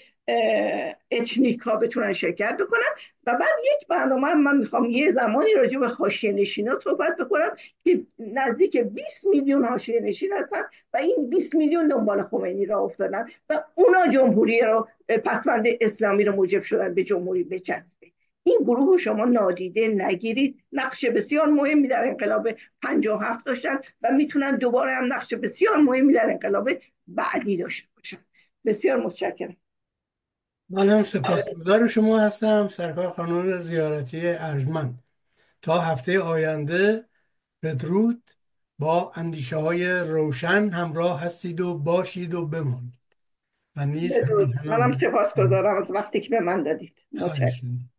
اتنیک ها بتونن شرکت بکنن و بعد یک برنامه من میخوام یه زمانی راجع به حاشیه نشینا صحبت بکنم که نزدیک بیست میلیون حاشیه نشین هستن و این بیست میلیون دنبال خمینی را افتادن و اونا جمهوری رو پسوند اسلامی رو موجب شدن به جمهوری بچسبه. این گروه شما نادیده نگیرید. نقش بسیار مهمی در انقلاب پنجاه و هفت داشتن و میتونن دوباره هم نقش بسیار مهمی در انقلاب بعدی داشته باشن. بسیار متشکرم. من هم سپاسگزار شما هستم سرکار خانم زیارتی ارجمند. تا هفته آینده بدرود، با اندیشه های روشن همراه هستید و باشید و بمانید. و نیز بدرود. همیهنان منم سپاسگزارم از وقتی که به من دادید. خواهش متشکرم. می‌کنم.